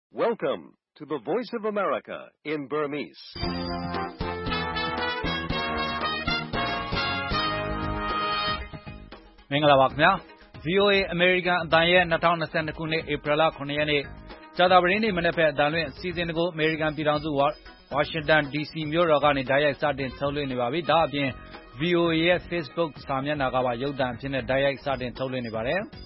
Welcome to the Voice of America in Burmese. ။မင်္ဂလာပါခင်ဗျာ VOA American အတန်ရဲ့2022ခုနှစ်ဧပြီလ9ရက်နေ့ကြာသပတေးနေ့မနက်ဖက်အတန်လွင့်အစီအစဉ်ကို American ပြည်ထောင်စု Washington DC မြို့တော်ကနေတိုက်ရိုက်စတင်ထုတ်လွှင့်နေပါပြီ။ဒါအပြင် VOA ရဲ့ Facebook စာမျက်နှာကပါရုပ်သံအဖြစ်နဲ့တိုက်ရိုက်စတင်ထုတ်လွှင့်နေပါတယ်။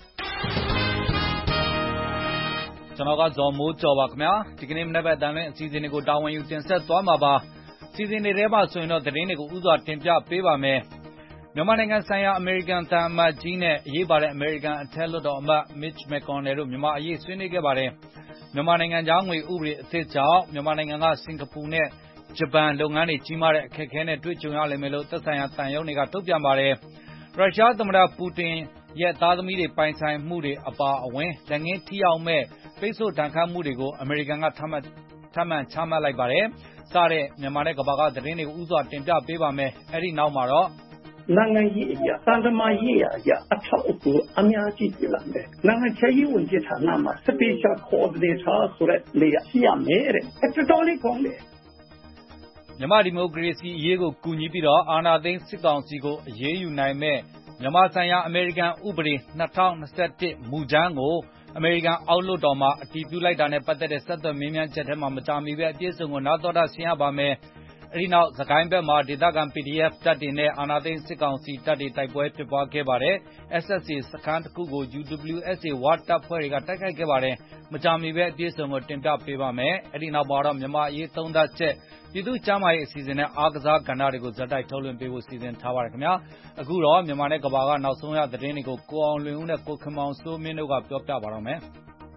ကျွန်တော်ကဇော်မိုးကျော်ပါခင်ဗျာဒီကနေ့မနက်ဖက်အတန်လွင့်အစီအစဉ်ကိုတာဝန်ယူတင်ဆက်သွားမှာပါ။စီစဉ်တွေထဲမှာဆိုရင်တော့သတင်းတွေကိုဥစွာတင်ပြပေးပါမယ်။မြန်မာနိုင်ငံဆိုင်ရာအမေရိကန်သံအမတ်ကြီးနဲ့အရေးပါတဲ့အမေရိကန်အထက်လွှတ်တော်အမတ် Mitch McConnell တို့မြန်မာအရေးဆွေးနွေးခဲ့ပါတယ်။မြန်မာနိုင်ငံသားငွေဥပဒေအသစ်ကြောင့်မြန်မာနိုင်ငံကစင်ကာပူနဲ့ဂျပန်လုပ်ငန်းတွေကြီးမားတဲ့အခက်အခဲနဲ့တွေ့ကြုံရလိမ့်မယ်လို့သက်ဆိုင်ရာတန်ယုံတွေကထုတ်ပြန်ပါတယ်။ရုရှားသမ္မတပူတင်ရဲ့သားသမီးတွေပိုင်ဆိုင်မှုတွေအပါအဝင်လက်ငင်းထိရောက်မဲ့ပိတ်ဆို့ဒဏ်ခတ်မှုတွေကိုအမေရိကန်ကထပ်မံချမှတ်လိုက်ပါတယ်။စတဲ့မြန်မာနဲ့ကမ္ဘာကသတင်းတွေကိုဥစွာတင်ပြပေးပါမယ်။အဲဒီနောက်မှာတော့နိုင်ငံရေးအရာသံတမန်ရေးအရာအထောက်အကူအများကြီးပြလာတယ်။နိုင်ငံခြားရေးဝန်ကြီးဌာနမှာ Special Coordinator ဆိုတဲ့နေရာရှိရမယ်တဲ့။တော်လေးကောင်းတယ်။မြန်မာဒီမိုကရေစီအရေးကိုကူညီပြီးတော့အာဏာသိမ်းစစ်ကောင်စီကိုအရေးယူနိုင်မဲ့မြန်မာဆိုင်ရာအမေရိကန်ဥပဒေ2021မူကြမ်းကိုအမေရိကန်အောက်လွှတ်တော်မှာအတည်ပြုလိုက်တာနဲ့ပတ်သက်တဲ့ဆက်သွယ်မြင်းမြန်းချက်ထဲမှာမကြာမီပဲအပြည့်အစုံကိုနောက်တော့ဆင်ရပါမယ်။အဲဒီနောက်စကိုင်းဘက်မှာဒေသခံ PDF တပ်တွေနဲ့အာဏာသိမ်းစစ်ကောင်စီတပ်တွေတိုက်ပွဲဖြစ်ပွားခဲ့ပါတယ်။ SSA စခန်းတစ်ခုကို UWSA ဝတပ်ဖွဲ့တွေကတိုက်ခိုက်ခဲ့ပါတယ်။မကြာမီပဲအပြည့်အစုံကိုတင်ပြပေးပါမယ်။အဲဒီနောက်မှာတော့မြန်မာအရေးသုံးသပ်ချက်ပြည်သူ့ကျန်းမာရေးအစီအစဉ်နဲ့အားကစားကဏ္ဍတွေကိုဇက်တိုက်ထုတ်လွှင့်ပေးဖို့စီစဉ်ထားပါတယ်ခင်ဗျာ။အခုတော့မြန်မာနဲ့ကမ္ဘာကနောက်ဆုံးရသတင်းတွေကိုကိုအောင်လွင်ဦးနဲ့ကိုခင်မောင်စိုးမင်းတို့ကပြောပြပါတော့မယ်။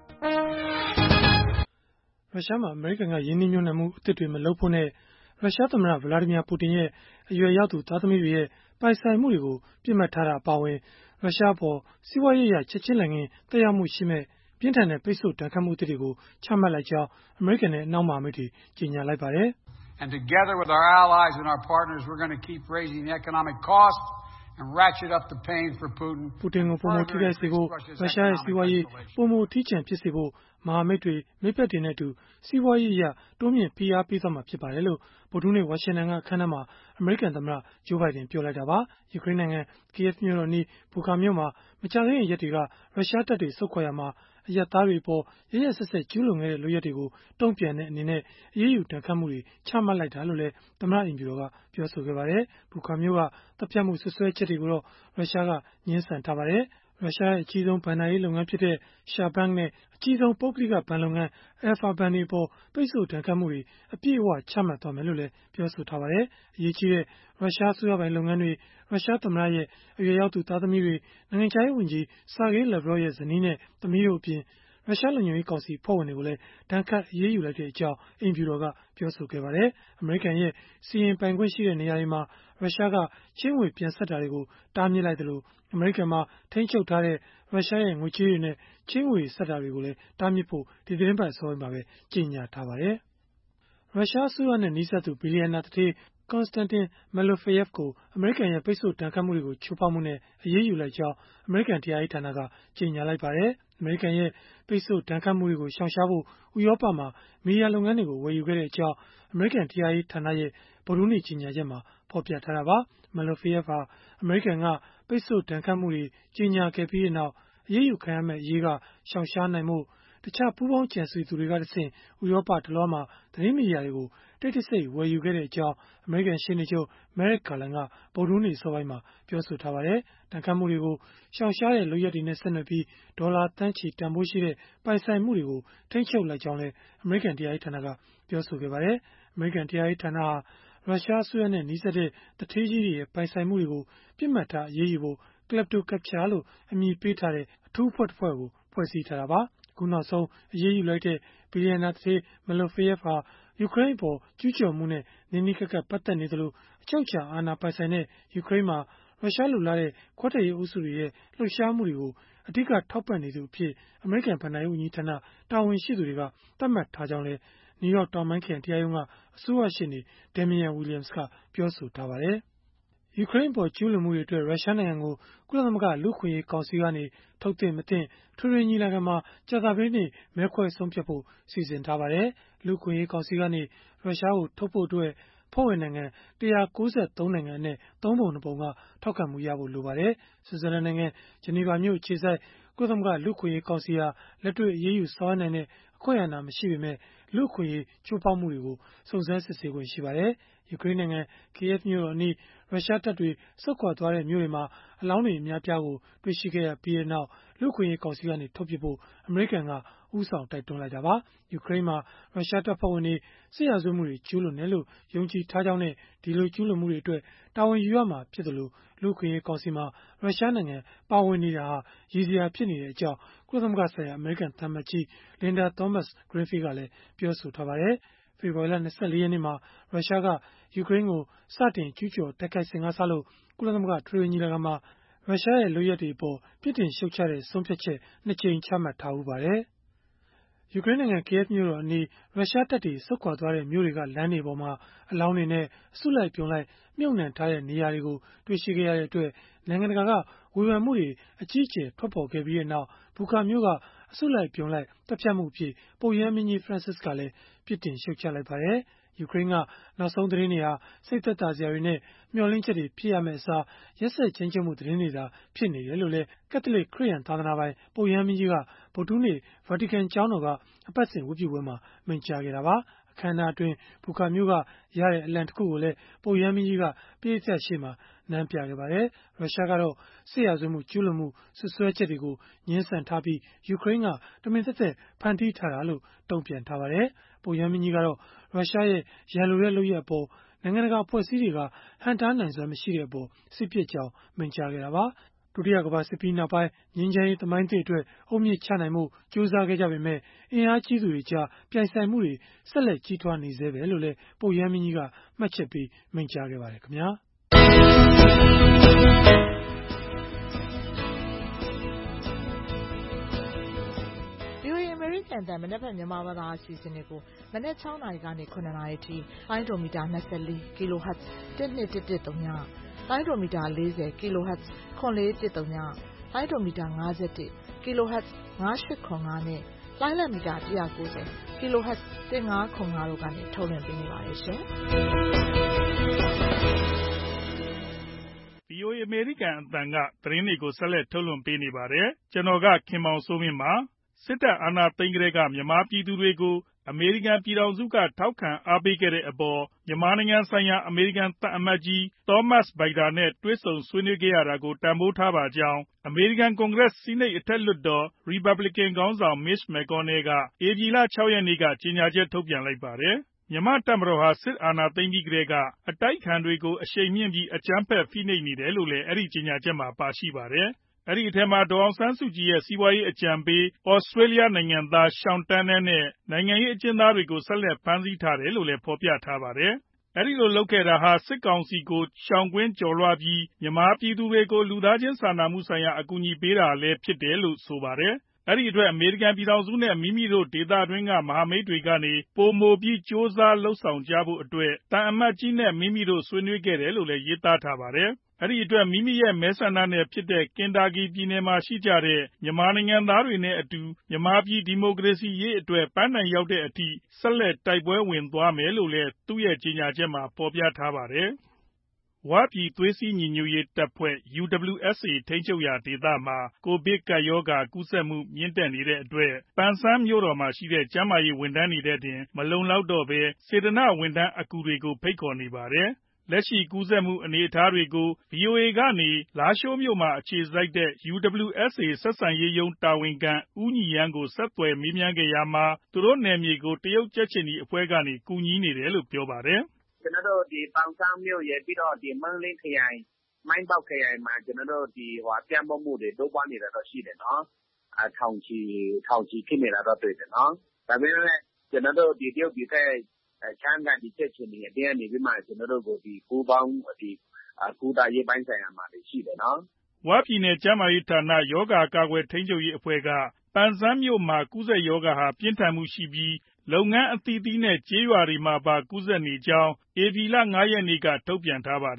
ရုရှားမှာအမေရိကန်ကယင်းနှိမ့်ညွှန်းနှံမှုအသစ်တွေမလုပ်ဖို့နဲ့ရုရှားသမ္မတဗလာဒီမီယာပူတင်ရဲ့အရွယ်ရောက်သူသားသမီးတွေရဲ့ပိုင်ဆိုင်မှုတွေကိုပြစ်မှတ်ထားတာအပါအဝင်ရုရှားပေါ်စီးပွားရေးအရချက်ချင်းလက်ငင်းသက်ရောက်မှုရှိမဲ့ပြင်းထန်တဲ့ပိတ်ဆို့ဒဏ်ခတ်မှုအသစ်တွေကိုချမှတ်လိုက်ကြောင်းအမေရိကန်နဲ့အနောက်မဟာမိတ်တွေကြေညာလိုက်ပါတယ်။ And together with our allies and our partners, we're going to keep raising the economic cost and ratchet up the pain for Putin. ပူတင်ကိုပုံမထိခိုက်စေဖို့ရုရှားရဲ့စီးပွားရေးပုံမထိချံဖြစ်စေဖို့မဟာမိတ်တွေမိဖက်တွေနဲ့အတူစီးပွားရေးအရတိုးမြင့်ဖိအားပေးသွားမှာဖြစ်ပါတယ်လို့ဗုဒ္ဓဟူးနေ့ဝါရှင်တန်ကအခမ်းအနားမှာအမေရိကန်သမ္မတဂျိုးဘိုင်ဒန်ပြောလိုက်တာပါ။ယူကရိန်းနိုင်ငံကီယက်မြို့တော်နီးဘူခါမြို့မှာမကြာသေးခင်ရက်တွေကရုရှားတပ်တွေဆုတ်ခွာရာမှာအရပ်သားတွေအပေါ်ရက်ရက်စက်စက်ကျူးလွန်ခဲ့တဲ့လုပ်ရက်တွေကိုတုံ့ပြန်တဲ့အနေနဲ့အရေးယူဒဏ်ခတ်မှုတွေချမှတ်လိုက်တာလို့လည်းသမ္မတအိမ်ဖြူတော်ကပြောဆိုခဲ့ပါတယ်။ဘူခါမြို့ကတပ်ဖြတ်မှုဆွဆွဲချက်တွေကိုတော့ရုရှားကငြင်းဆန်ထားပါတယ်။ရုရှားရဲ့အကြီးဆုံးဘဏ္ဍာရေးလုပ်ငန်းဖြစ်တဲ့ရှာဘန်းနဲ့အကြီးဆုံးပုဂ္ဂလိကဘဏ်လုပ်ငန်း Alfa ဘဏ်တွေပေါ်ပိတ်ဆို့ဒဏ်ခတ်မှုတွေအပြည့်အဝချမှတ်သွားမယ်လို့လည်းပြောဆိုထားပါတယ်။အရေးကြီးတဲ့ရုရှားအစိုးရပိုင်လုပ်ငန်းတွေရုရှားသမ္မတရဲ့အရွယ်ရောက်သူသားသမီးတွေနိုင်ငံခြားရေးဝန်ကြီးဆာဂေးလက်ဗရော့ရဲ့ဇနီးနဲ့သမီးတို့အပြင်ရုရှားလုံခြုံရေးကောင်စီအဖွဲ့ဝင်တွေကိုလည်းဒဏ်ခတ်အရေးယူလိုက်တဲ့အကြောင်းအိမ်ဖြူတော်ကပြောဆိုခဲ့ပါတယ်။အမေရိကန်ရဲ့စီရင်ပိုင်ခွင့်ရှိတဲ့နေရာတွေမှာရုရှားကချင်းငွေပြန်ဆက်တာတွေကိုတားမြစ်လိုက်သလိုအမေရိကန်မှာထိန်းချုပ်ထားတဲ့ရုရှားရဲ့ငွေကြေးတွေနဲ့ချင်းငွေဆက်တာတွေကိုလည်းတားမြစ်ဖို့ဒီသတင်းပတ်အစောပိုင်းမှာပဲကြေညာထားပါတယ်။ရုရှားအစိုးရနဲ့နှိစက်သူဘီလီယံနာသူဌေးKonstantin Malofeyev ကိုအမေရိကန်ရဲ့ပိတ်ဆို့ဒဏ်ခတ်မှုတွေကိုချိုးဖောက်မှုနဲ့အရေးယူလိုက်ကြောင်းအမေရိကန်တရားရေးဌာနကကြေညာလိုက်ပါတယ်။အမေရိကန်ရဲ့ပိတ်ဆို့ဒဏ်ခတ်မှုတွေကိုရှောင်ရှားဖို့ဥရောပမှာမီဒီယာလုပ်ငန်းတွေကိုဝယ်ယူခဲ့ကြောင်းအမေရိကန်တရားရေးဌာနရဲ့ဗုဒ္ဓဟူးနေ့ကြေညာချက်မှာဖော်ပြထားတာပါ။ Malofeyev ဟာအမေရိကန်ကပိတ်ဆို့ဒဏ်ခတ်မှုတွေကြေညာခဲ့ပြီးနောက်အရေးယူခံရမယ့်အရေးကရှောင်ရှားနိုင်မှုတခြားပူးပေါင်းကြံစည်သူတွေကတဆင့်ဥရောပတလွှားမှာသတင်းမီဒီယာတွေကိုတိတ်တဆိတ်ဝယ်ယူခဲ့ကြောင်းအမေရိကန်ရှေ့နေချုပ် Merrick Garland ကဗုဒ္ဓဟူးနေ့အစောပိုင်းမှာပြောဆိုထားပါတယ်။ဒဏ်ခတ်မှုတွေကိုရှောင်ရှားတဲ့လုပ်ရပ်တွေနဲ့ဆက်နွယ်ပြီးဒေါ်လာသန်းချီတန်ဖိုးရှိတဲ့ပိုင်ဆိုင်မှုတွေကိုထိန်းချုပ်လိုက်ကြောင်းလည်းအမေရိကန်တရားရေးဌာနကပြောဆိုခဲ့ပါတယ်။အမေရိကန်တရားရေးဌာနဟာရုရှားအစိုးရနဲ့နှိစက်တဲ့သူဌေးကြီးတွေရဲ့ပိုင်ဆိုင်မှုတွေကိုပြစ်မှတ်ထားအရေးယူဖို့ Klepto Capture လို့အမည်ပေးထားတဲ့အထူးအဖွဲ့တစ်ဖွဲ့ကိုဖွဲ့စည်းထားတာပါ။အခုနောက်ဆုံးအရေးယူလိုက်တဲ့ဘီလီယံနာသူဌေး Malofeyev ဟာယူကရိန်းအပေါ်ကျူးကျော်မှုနဲ့နီးနီးကပ်ကပ်ပတ်သက်နေသလိုအချုပ်အခြာအာဏာပိုင်ဆိုင်တဲ့ယူကရိန်းမှာရုရှားလိုလားတဲ့ခွဲထွက်ရေးအုပ်စုတွေရဲ့လှုပ်ရှားမှုတွေကိုအဓိကထောက်ပံ့နေသူအဖြစ်အမေရိကန်ဘဏ္ဍာရေးဝန်ကြီးဌာနတာဝန်ရှိသူတွေကသတ်မှတ်ထားကြောင်းလည်းနယူးယောက်တောင်ပိုင်းခရိုင်တရားရုံးကအစိုးရရှေ့နေDamian Williams ကပြောဆိုထားပါတယ်။ယူကရိန်းအပေါ်ကျူးလွန်မှုတွေအတွက်ရုရှားနိုင်ငံကိုကုလသမဂ္ဂလူ့အခွင့်အရေးကောင်စီကနေထုတ်သင့်မသင့်ထွေထွေညီလာခံမှာကြာသပတေးနေ့မဲခွဲဆုံးဖြတ်ဖို့စီစဉ်ထားပါတယ်။လူ့အခွင့်အရေးကောင်စီကနေရုရှားကိုထုတ်ဖို့အတွက်အဖွဲ့ဝင်နိုင်ငံ193နိုင်ငံအနက်3 ပုံ 2 ပုံကထောက်ခံမှုရဖို့လိုပါတယ်။ဆွစ်ဇာလန်နိုင်ငံဂျနီဗာမြို့အခြေစိုက်ကုလသမဂ္ဂလူ့အခွင့်အရေးကောင်စီဟာလက်တွေ့အရေးယူဆောင်ရွက်နိုင်တဲ့အခွင့်အာဏာမရှိပေမဲ့လူ့အခွင့်အရေးချိုးဖောက်မှုတွေကိုစုံစမ်းစစ်ဆေးခွင့်ရှိပါတယ်။ယူကရိန်းနိုင်ငံကီယက်မြို့တော်အနီးရုရှားတပ်တွေဆုတ်ခွာသွားတဲ့မြို့တွေမှာအလောင်းတွေအများပြားကိုတွေ့ရှိခဲ့ရပြီးနောက်လူ့အခွင့်အရေးကောင်စီကနေထုတ်ပစ်ဖို့အမေရိကန်ကဦးဆောင်တိုက်တွန်းလိုက်တာပါ။ယူကရိန်းမှာရုရှားတပ်ဖွဲ့ဝင်တွေစစ်ရာဇဝတ်မှုတွေကျူးလွန်တယ်လို့ယုံကြည်ထားကြောင်းနဲ့ဒီလိုကျူးလွန်မှုတွေအတွက်တာဝန်ယူရမှာဖြစ်တယ်လို့လူ့အခွင့်အရေးကောင်စီမှာရုရှားနိုင်ငံပါဝင်နေတာဟာရည်စရာဖြစ်နေတဲ့အကြောင်းကုလသမဂ္ဂဆိုင်ရာအမေရိကန်သံအမတ်ကြီး Linda Thomas-Greenfield ကလည်းပြောဆိုထားပါတယ်။ဖေဖော်ဝါရီလ24 ရက်နေ့မှာရုရှားကယူကရိန်းကိုစတင်ကျူးကျော်တိုက်ခိုက်စဉ်ကစလို့ကုလသမဂ္ဂထွေထွေညီလာခံမှာရုရှားရဲ့လုပ်ရပ်တွေအပေါ်ပြစ်တင်ရှုတ်ချတဲ့ဆုံးဖြတ်ချက်2 ကြိမ်ချမှတ်ထားဖူးပါတယ်။ ယူကရိန်းနိုင်ငံကီယက်မြို့တော်အနီးရုရှားတပ်တွေဆုတ်ခွာသွားတဲ့မြို့တွေကလမ်းတွေပေါ်မှာအလောင်းတွေနဲ့အစုလိုက်အပြုံလိုက်မြှုပ်နှံထားတဲ့နေရာတွေကိုတွေ့ရှိခဲ့ရတဲ့အတွက်နိုင်ငံတကာကဝေဖန်မှုတွေအကြီးအကျယ်ထွက်ပေါ်ခဲ့ပြီးနောက်ဘူကာမြို့ကအစုလိုက်အပြုံလိုက်တပ်ဖြတ်မှုအဖြစ်ပုပ်ရဟန်းမင်းကြီး Francis ကလည်းပြစ်တင်ရှုတ်ချလိုက်ပါတယ်။ယူကရိန်းကနောက်ဆုံးသတင်းတွေဟာစိတ်သက်သာစရာတွေနဲ့မျှော်လင့်ချက်တွေဖြစ်ရမယ့်အစားရက်စက်ကြမ်းကြုတ်မှုသတင်းတွေသာဖြစ်နေတယ်လို့လည်းကက်သလစ်ခရစ်ယာန်သာသနာပိုင်ပုပ်ရဟန်းမင်းကြီးကဗုဒ္ဓဟူးနေ့ဗာတီကန်ကျောင်းတော်ကအပတ်စဉ်ဝတ်ပြုပွဲမှာမိန့်ကြားခဲ့တာပါ။အခမ်းအနားအတွင်းဘူကာမြို့ကရတဲ့အလံတစ်ခုကိုလည်းပုပ်ရဟန်းမင်းကြီးကပရိသတ်ရှေ့မှာနမ်းပြခဲ့ပါတယ်။ရုရှားကတော့စစ်ရာဇဝတ်မှုကျူးလွန်မှုစွပ်စွဲချက်တွေကိုငြင်းဆန်ထားပြီးယူကရိန်းကတမင်သက်သက်ဖန်တီးထားတာလို့တုံ့ပြန်ထားပါတယ်။ပုပ်ရဟန်းမင်းကြီးကတော့ရုရှားရဲ့ရန်လိုတဲ့လုပ်ရပ်အပေါ်နိုင်ငံတကာအဖွဲ့အစည်းတွေကဟန့်တားနိုင်စွမ်းမရှိတဲ့အပေါ်စိတ်ပျက်ကြောင်းမိန့်ကြားခဲ့တာပါ။ဒုတိယကမ္ဘာစစ်ပြီးနောက်ပိုင်းငြိမ်းချမ်းရေးသမိုင်းသစ်အတွက်အုတ်မြစ်ချနိုင်မှုကြိုးစားခဲ့ကြပေမဲ့အင်အားကြီးသူတွေကြားပြိုင်ဆိုင်မှုတွေဆက်လက်ကြီးထွားနေဆဲပဲလို့လည်းပုပ်ရဟန်းမင်းကြီးကမှတ်ချက်ပေးမိန့်ကြားခဲ့ပါတယ်ခင်ဗျာ။ VOA အမေရိကန်အသံမနက်ဖြန်မြန်မာဘာသာအစီအစဉ်တွေကိုမနက် 6 နာရီကနေ 9 နာရီထိလိုင်းဒိုမီတာ24 kHz 12113ညလိုင်းဒိုမီတာ40 kHz 9410ညလိုင်းဒိုမီတာ51 kHz 9805နဲ့လိုင်းလံမီတာ190 kHz 1505တို့ကနေထုတ်လွှင့်ပေးနေပါတယ်ရှင်။ VOA အမေရိကန်အသံကသတင်းတွေကိုဆက်လက်ထုတ်လွှင့်ပေးနေပါတယ်။ကျွန်တော်ကခင်မောင်စိုးမင်းပါ။စစ်တပ်အာဏာသိမ်းကတည်းကမြန်မာပြည်သူတွေကိုအမေရိကန်ပြည်ထောင်စုကထောက်ခံအားပေးခဲ့တဲ့အပေါ်မြန်မာနိုင်ငံဆိုင်ရာအမေရိကန်သံအမတ်ကြီး Thomas Vajda နဲ့တွေ့ဆုံဆွေးနွေးခဲ့ရတာကိုတန်ဖိုးထားပါကြောင်းအမေရိကန်ကွန်ဂရက်ဆီနိတ်အထက်လွှတ်တော် Republican ခေါင်းဆောင် Mitch McConnell ကဧပြီလ 6 ရက်နေ့ကကြေညာချက်ထုတ်ပြန်လိုက်ပါတယ်။မြန်မာ့တပ်မတော်ဟာစစ်အာဏာသိမ်းပြီးကတည်းကအတိုက်အခံတွေကိုအရှိန်မြှင့်ပြီးအကြမ်းဖက်ဖိနှိပ်နေတယ်လို့လည်းအဲဒီကြေညာချက်မှာပါရှိပါတယ်။အဲဒီအထဲမှာဒေါ်အောင်ဆန်းစုကြည်ရဲ့စီးပွားရေးအကြံပေး Australia နိုင်ငံသား Sean Turnell နဲ့နိုင်ငံရေးအကျဉ်းသားတွေကိုဆက်လက်ဖမ်းဆီးထားတယ်လို့လည်းဖော်ပြထားပါတယ်။အဲဒီလိုလုပ်ခဲ့တာဟာစစ်ကောင်စီကိုရှောင်ကွင်းကျော်လွှားပြီးမြန်မာပြည်သူတွေကိုလူသားချင်းစာနာမှုဆိုင်ရာအကူအညီပေးတာလည်းဖြစ်တယ်လို့ဆိုပါတယ်။အဲဒီအတွက်အမေရိကန်ပြည်ထောင်စုနဲ့မိမိတို့ဒေသတွင်းကမဟာမိတ်တွေကနေပိုမိုပြီးကြိုးစားလုပ်ဆောင်ကြဖို့အတွက်သံအမတ်ကြီးနဲ့မိမိတို့ဆွေးနွေးခဲ့တယ်လို့လည်းရေးသားထားပါတယ်။အဲဒီအတွက်မိမိရဲ့မဲဆန္ဒနယ်ဖြစ်တဲ့ကင်တာကီပြည်နယ်မှာရှိကြတဲ့မြန်မာနိုင်ငံသားတွေနဲ့အတူမြန်မာပြည်ဒီမိုကရေစီရေးအတွက်ပန်းတိုင်ရောက်တဲ့အထိဆက်လက်တိုက်ပွဲဝင်သွားမယ်လို့လည်းသူ့ရဲ့ကြေညာချက်မှာဖော်ပြထားပါတယ်။ဝပြည်သွေးစည်းညီညွတ်ရေးတပ်ဖွဲ့ UWSA ထိန်းချုပ်ရာဒေသမှာကိုဗစ်ကပ်ရောဂါကူးစက်မှုမြင့်တက်နေတဲ့အတွက်ပန်ဆန်းမြို့တော်မှာရှိတဲ့ကျန်းမာရေးဝန်ထမ်းတွေထက်တင်မလုံလောက်တော့ဘဲစေတနာ့ဝန်ထမ်းအကူတွေကိုဖိတ်ခေါ်နေပါတယ်။လက်ရှိကူးစက်မှုအနေအထားတွေကို VOA ကနေလားရှိုးမြို့မှာအခြေစိုက်တဲ့ UWSA ဆက်ဆံရေးရုံးတာဝန်ခံဦးညီရန်းကိုဆက်သွယ်မေးမြန်းခဲ့ရာမှာသူတို့နယ်မြေကိုတရုတ်ကြက်ခြေနီအဖွဲ့ကနေကူညီနေတယ်လို့ပြောပါတယ်။ "ကျွန်တော်တို့ဒီပန်ဆန်းမြို့ရယ်ပြီးတော့ဒီမန်းလေးခရိုင်မိုင်းပေါက်ခရိုင်မှာကျွန်တော်တို့ဒီပြန့်ပေါက်မှုတွေတိုးပွားနေတာတော့ရှိတယ်နော်။ထောင်ချီဖြစ်နေတာတော့တွေ့တယ်နော်။ဒါပေမဲ့ကျွန်တော်တို့ဒီတရုတ်ပြည်တဲ့ချမ်းကန်ဒီကြက်ခြေနီအတင်းကနေပြီးမှကျွန်တော်တို့ကိုဒီကူပေါင်းဒီကူတာရေးပိုင်းဆိုင်ရာမှာရှိတယ်နော်။ " ဝပြည်နယ်ကျန်းမာရေးဌာနရောဂါကာကွယ်ထိန်းချုပ်ရေးအဖွဲ့ကပန်ဆန်းမြို့မှာကူးစက်ရောဂါဟာပြင်းထန်မှုရှိပြီးလုပ်ငန်းအသီးသီးနဲ့ကျေးရွာတွေမှာပါကူးစက်နေကြောင်းဧပြီလ 5 ရက်နေ့ကထုတ်ပြန်ထားပါတယ်။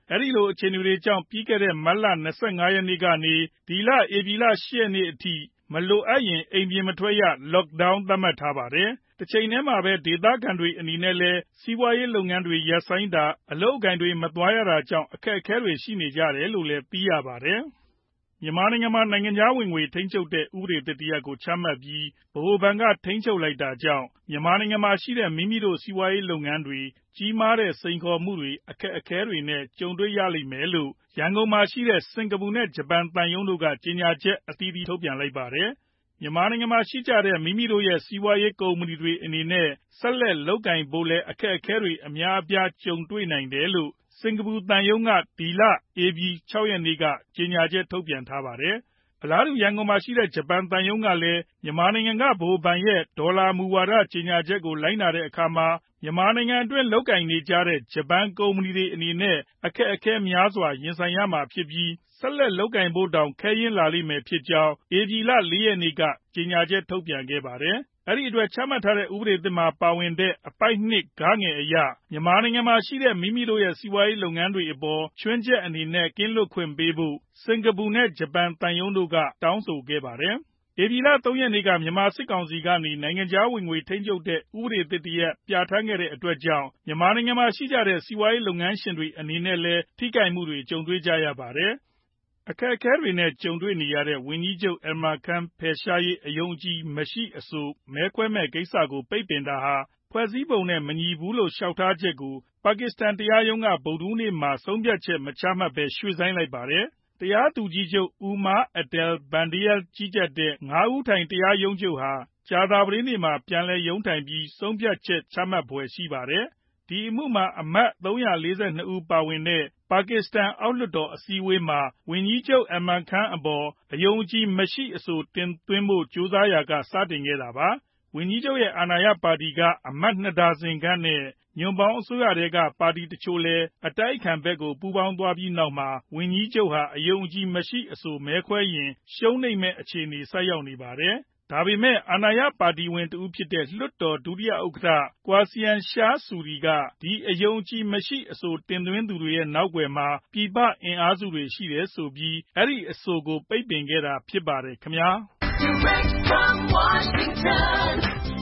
အဲဒီလိုအခြေအနေတွေကြောင့်ပြီးခဲ့တဲ့မတ်လ25 ရက်နေ့ကနေဒီလဧပြီလ10 ရက်နေ့အထိမလိုအပ်ရင်အိမ်ပြင်မထွက်ရ Lockdown သတ်မှတ်ထားပါတယ်။တစ်ချိန်တည်းမှာပဲဒေသခံတွေအနေနဲ့လည်းစီးပွားရေးလုပ်ငန်းတွေရပ်ဆိုင်းတာအလုပ်အကိုင်တွေမသွားရတာကြောင့်အခက်အခဲတွေရှိနေကြတယ်လို့လည်းသိရပါတယ်။မြန်မာနိုင်ငံမှာနိုင်ငံခြားဝင်ငွေထိန်းချုပ်တဲ့ဥပဒေသစ်တစ်ရပ်ကိုချမှတ်ပြီးဗဟိုဘဏ်ကထိန်းချုပ်လိုက်တာကြောင့်မြန်မာနိုင်ငံမှာရှိတဲ့မိမိတို့စီးပွားရေးလုပ်ငန်းတွေကြီးမားတဲ့စိန်ခေါ်မှုတွေအခက်အခဲတွေနဲ့ကြုံတွေ့ရလိမ့်မယ်လို့ရန်ကုန်မှာရှိတဲ့စင်ကာပူနဲ့ဂျပန်သံရုံးတို့ကကြေညာချက်အသီးသီးထုတ်ပြန်လိုက်ပါတယ်။မြန်မာနိုင်ငံမှာရှိကြတဲ့မိမိတို့ရဲ့စီးပွားရေးကုမ္ပဏီတွေအနေနဲ့ဆက်လက်လုပ်ကိုင်ဖို့လည်းအခက်အခဲတွေအများအပြားကြုံတွေ့နိုင်တယ်လို့စင်ကာပူသံရုံးကဒီလဧပြီ6 ရက်နေ့ကကြေညာချက်ထုတ်ပြန်ထားပါတယ်။အလားတူရန်ကုန်မှာရှိတဲ့ဂျပန်သံရုံးကလည်းမြန်မာနိုင်ငံကဗဟိုဘဏ်ရဲ့ဒေါ်လာမူဝါဒကြေညာချက်ကိုလိုက်နာတဲ့အခါမှာမြန်မာနိုင်ငံအတွင်းလုပ်ကိုင်နေကြတဲ့ဂျပန်ကုမ္ပဏီတွေအနေနဲ့အခက်အခဲများစွာရင်ဆိုင်ရမှာဖြစ်ပြီးဆက်လက်လုပ်ကိုင်ဖို့တောင်ခဲယဉ်းလာလိမ့်မယ်ဖြစ်ကြောင်းဧပြီလ 4 ရက်နေ့ကကြေညာချက်ထုတ်ပြန်ခဲ့ပါတယ်။အဲဒီအတွက်ချမှတ်ထားတဲ့ဥပဒေသစ်မှာပါဝင်တဲ့အပိုဒ် 2 ဂ အရမြန်မာနိုင်ငံမှာရှိတဲ့မိမိတို့ရဲ့စီးပွားရေးလုပ်ငန်းတွေအပေါ်ချွင်းချက်အနေနဲ့ကင်းလွတ်ခွင့်ပေးဖို့စင်ကာပူနဲ့ဂျပန်သံရုံးတို့ကတောင်းဆိုခဲ့ပါတယ်။ဧပြီလ 3 ရက်နေ့ကမြန်မာစစ်ကောင်စီကနေနိုင်ငံခြားဝင်ငွေထိန်းချုပ်တဲ့ဥပဒေသစ်တစ်ရပ်ပြဌာန်းခဲ့တဲ့အတွက်ကြောင့်မြန်မာနိုင်ငံမှာရှိကြတဲ့စီးပွားရေးလုပ်ငန်းရှင်တွေအနေနဲ့လည်းထိခိုက်မှုတွေကြုံတွေ့ကြရပါတယ်။အခက်အခဲတွေနဲ့ကြုံတွေ့နေရတဲ့ဝန်ကြီးချုပ်Imran Khanဖယ်ရှားရေးအယုံအကြည်မရှိအဆိုမဲခွဲမယ့်ကိစ္စကိုပိတ်ပင်တာဟာဖွဲ့စည်းပုံနဲ့မညီဘူးလို့လျှောက်ထားချက်ကိုပါကစ္စတန်တရားရုံးကဗုဒ္ဓဟူးနေ့မှာဆုံးဖြတ်ချက်မချမှတ်ဘဲရွှေ့ဆိုင်းလိုက်ပါတယ်။တရားသူကြီးချုပ်Umar Adel Bandialကြီးကြပ်တဲ့5 ဦးထိုင်တရားရုံးချုပ်ဟာကြာသပတေးနေ့မှာပြန်လည်ရုံးထိုင်ပြီးဆုံးဖြတ်ချက်ချမှတ်ဖွယ်ရှိပါတယ်။ဒီအမှုမှာအမတ်342 ဦးပါဝင်တဲ့ပါကစ္စတန်အောက်လွှတ်တော်အစည်းအဝေးမှာဝန်ကြီးချုပ်Imran Khanအပေါ်အယုံအကြည်မရှိအဆိုတင်သွင်းဖို့ကြိုးစားရာကစတင်ခဲ့တာပါ။ဝန်ကြီးချုပ်ရဲ့အာဏာရပါတီကအမတ်2 ဒါဇင်ခန့်နဲ့ညွန့်ပေါင်းအစိုးရထဲကပါတီတချို့လည်းအတိုက်အခံဘက်ကိုပူးပေါင်းသွားပြီးနောက်မှာဝန်ကြီးချုပ်ဟာအယုံအကြည်မရှိအဆိုမဲခွဲရင်ရှုံးနိမ့်မဲ့အခြေအနေဆိုက်ရောက်နေပါတယ်။ဒါပေမဲ့အာဏာရပါတီဝင်တဦးဖြစ်တဲ့လွှတ်တော်ဒုတိယဥက္ကဋ္ဌQuasien Shah Suriကဒီအယုံအကြည်မရှိအဆိုတင်သွင်းသူတွေရဲ့နောက်ွယ်မှာပြည်ပအင်အားစုတွေရှိတယ်ဆိုပြီးအဲဒီအဆိုကိုပိတ်ပင်ခဲ့တာဖြစ်ပါတယ်ခင်ဗျာ။ Direct from Washington,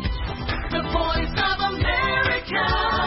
the voice of America,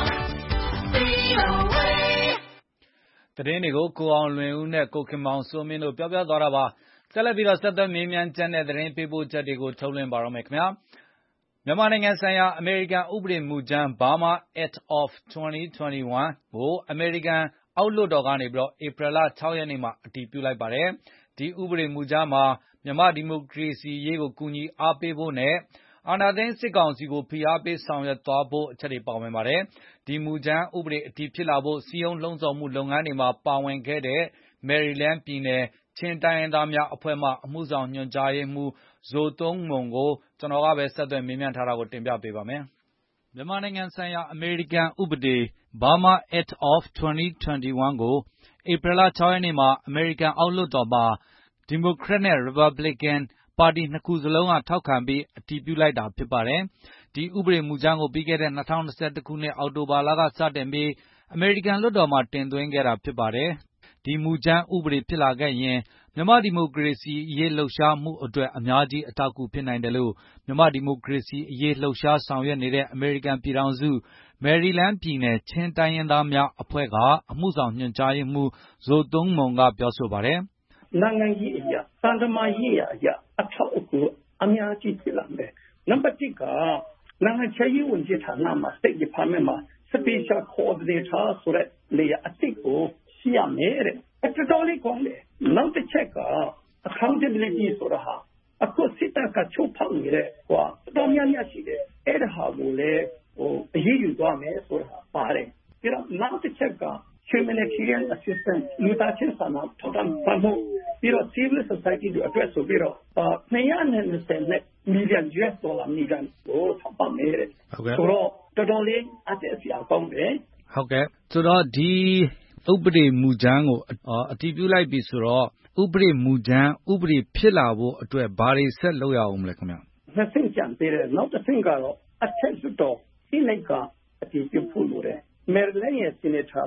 VOA. သတင်းတွေကိုကိုအောင်လွင်ဦးနဲ့ကိုခင်မောင်စိုးမင်းတို့ပြောပြသွားတာပါ။ဆက်လက်ပြီးဆက်သွယ်မေးမြန်းချက်နဲ့သတင်းပေးပို့ချက်တွေကိုထုတ်လွှင့်ပါတော့မယ်ခင်ဗျာ။မြန်မာနိုင်ငံဆိုင်ရာအမေရိကန်ဥပဒေမူကြမ်း Burma Act of 2021 ကိုအမေရိကန်အောက်လွှတ်တော်ကနေဧပြီလ 6 ရက်နေ့မှာအတည်ပြုလိုက်ပါတယ်။ဒီဥပဒေမူကြမ်းမှာမြန်မာဒီမိုကရေစီရေးကိုကူညီအားပေးဖို့နဲ့အာဏာသိမ်းစစ်ကောင်စီကိုဖိအားပေးဆောင်ရွက်သွားဖို့အချက်တွေပါဝင်ပါတယ်။ဒီမူကြမ်းဥပဒေအတည်ဖြစ်လာဖို့စည်းရုံးလှုံ့ဆော်မှုလုပ်ငန်းတွေမှာပါဝင်ခဲ့တဲ့မယ်ရီလန်းပြည်နယ်ချင်းတိုင်းရင်းသားများအဖွဲ့မှအမှုဆောင်ညွှန်ကြားရေးမှူးဇိုသွန်းမွန်ကိုကျွန်တော်ကဆက်သွယ်မေးမြန်းထားတာကိုတင်ပြပေးပါမယ်။မြန်မာနိုင်ငံဆိုင်ရာအမေရိကန်ဥပဒေ Burma Act of 2021 ကိုဧပြီလ 6 ရက်နေ့မှာအမေရိကန်အောက်လွှတ်တော်မှာဒီမိုကရက်နဲ့ရီပတ်ဘလစ်ကန်ပါတီ2 ခုစလုံးကထောက်ခံပြီးအတည်ပြုလိုက်တာဖြစ်ပါတယ်။ဒီဥပဒေမူကြမ်းကိုပြီးခဲ့တဲ့2021 ခုနှစ်အောက်တိုဘာလကစတင်ပြီးအမေရိကန်လွှတ်တော်မှာတင်သွင်းခဲ့တာဖြစ်ပါတယ်။ဒီမူကြမ်းဥပဒေဖြစ်လာခဲ့ရင်မြန်မာဒီမိုကရေစီအရေးလှုပ်ရှားမှုအတွက်အများကြီးအထောက်အကူဖြစ်နိုင်တယ်လို့မြန်မာဒီမိုကရေစီအရေးလှုပ်ရှားဆောင်ရွက်နေတဲ့အမေရိကန်ပြည်ထောင်စုမယ်ရီလန်းပြည်နယ်ချင်းတိုင်းရင်းသားများအဖွဲ့ကအမှုဆောင်ညွှန်ကြားရေးမှူးဇိုသွန်းမွန်ကပြောဆိုပါတယ်။နိုင်ငံရေးအရာသံတမန်ရေးအရာအထောက်အကူအများကြီးဖြစ်လာမယ်။နံပါတ်1ကနိုင်ငံခြားရေးဝန်ကြီးဌာနမှာ State Department မှာ Special Coordinator ဆိုတဲ့နေရာအသစ်ကိုရှိရမယ်တဲ့။တော်တော်လေးကောင်းတယ်။နောက်တစ်ချက်က Accountability ဆိုတာဟာအခုစစ်တပ်ကချုပ်ဖောက်နေတဲ့တော်များများရှိတယ်။အဲ့ဒါဟာကိုလည်းအရေးယူသွားမယ်ဆိုတာပါတယ်။ပြီးတော့နောက်တစ်ချက်က Humanitarian Assistance လူသားချင်းစာနာထောက်ထားမှုပြီးတော့ Civil Society တွေအတွက်ဆိုပြီးတော့220 million US dollar ကိုထောက်ပံ့မယ်တဲ့ဆိုတော့တော်တော်လေးအသက်အစရာကောင်းတယ်ဟုတ်ကဲ့ဆိုတော့ဒီဥပဒေမူကြမ်းကိုအတည်ပြုလိုက်ပြီဆိုတော့ဥပဒေမူကြမ်းဥပဒေဖြစ်လာဖို့အတွက်ဘာတွေဆက်လုပ်ရအောင်မလဲခင်ဗျနှစ်ဆင့်ကြံပေးတယ်နောက်တစ်ဆင့်ကတော့အထက်လွှတ်တော်စီနိတ်ကအတည်ပြုဖို့လိုတယ်မယ်ရီလန်းရဲ့ Senator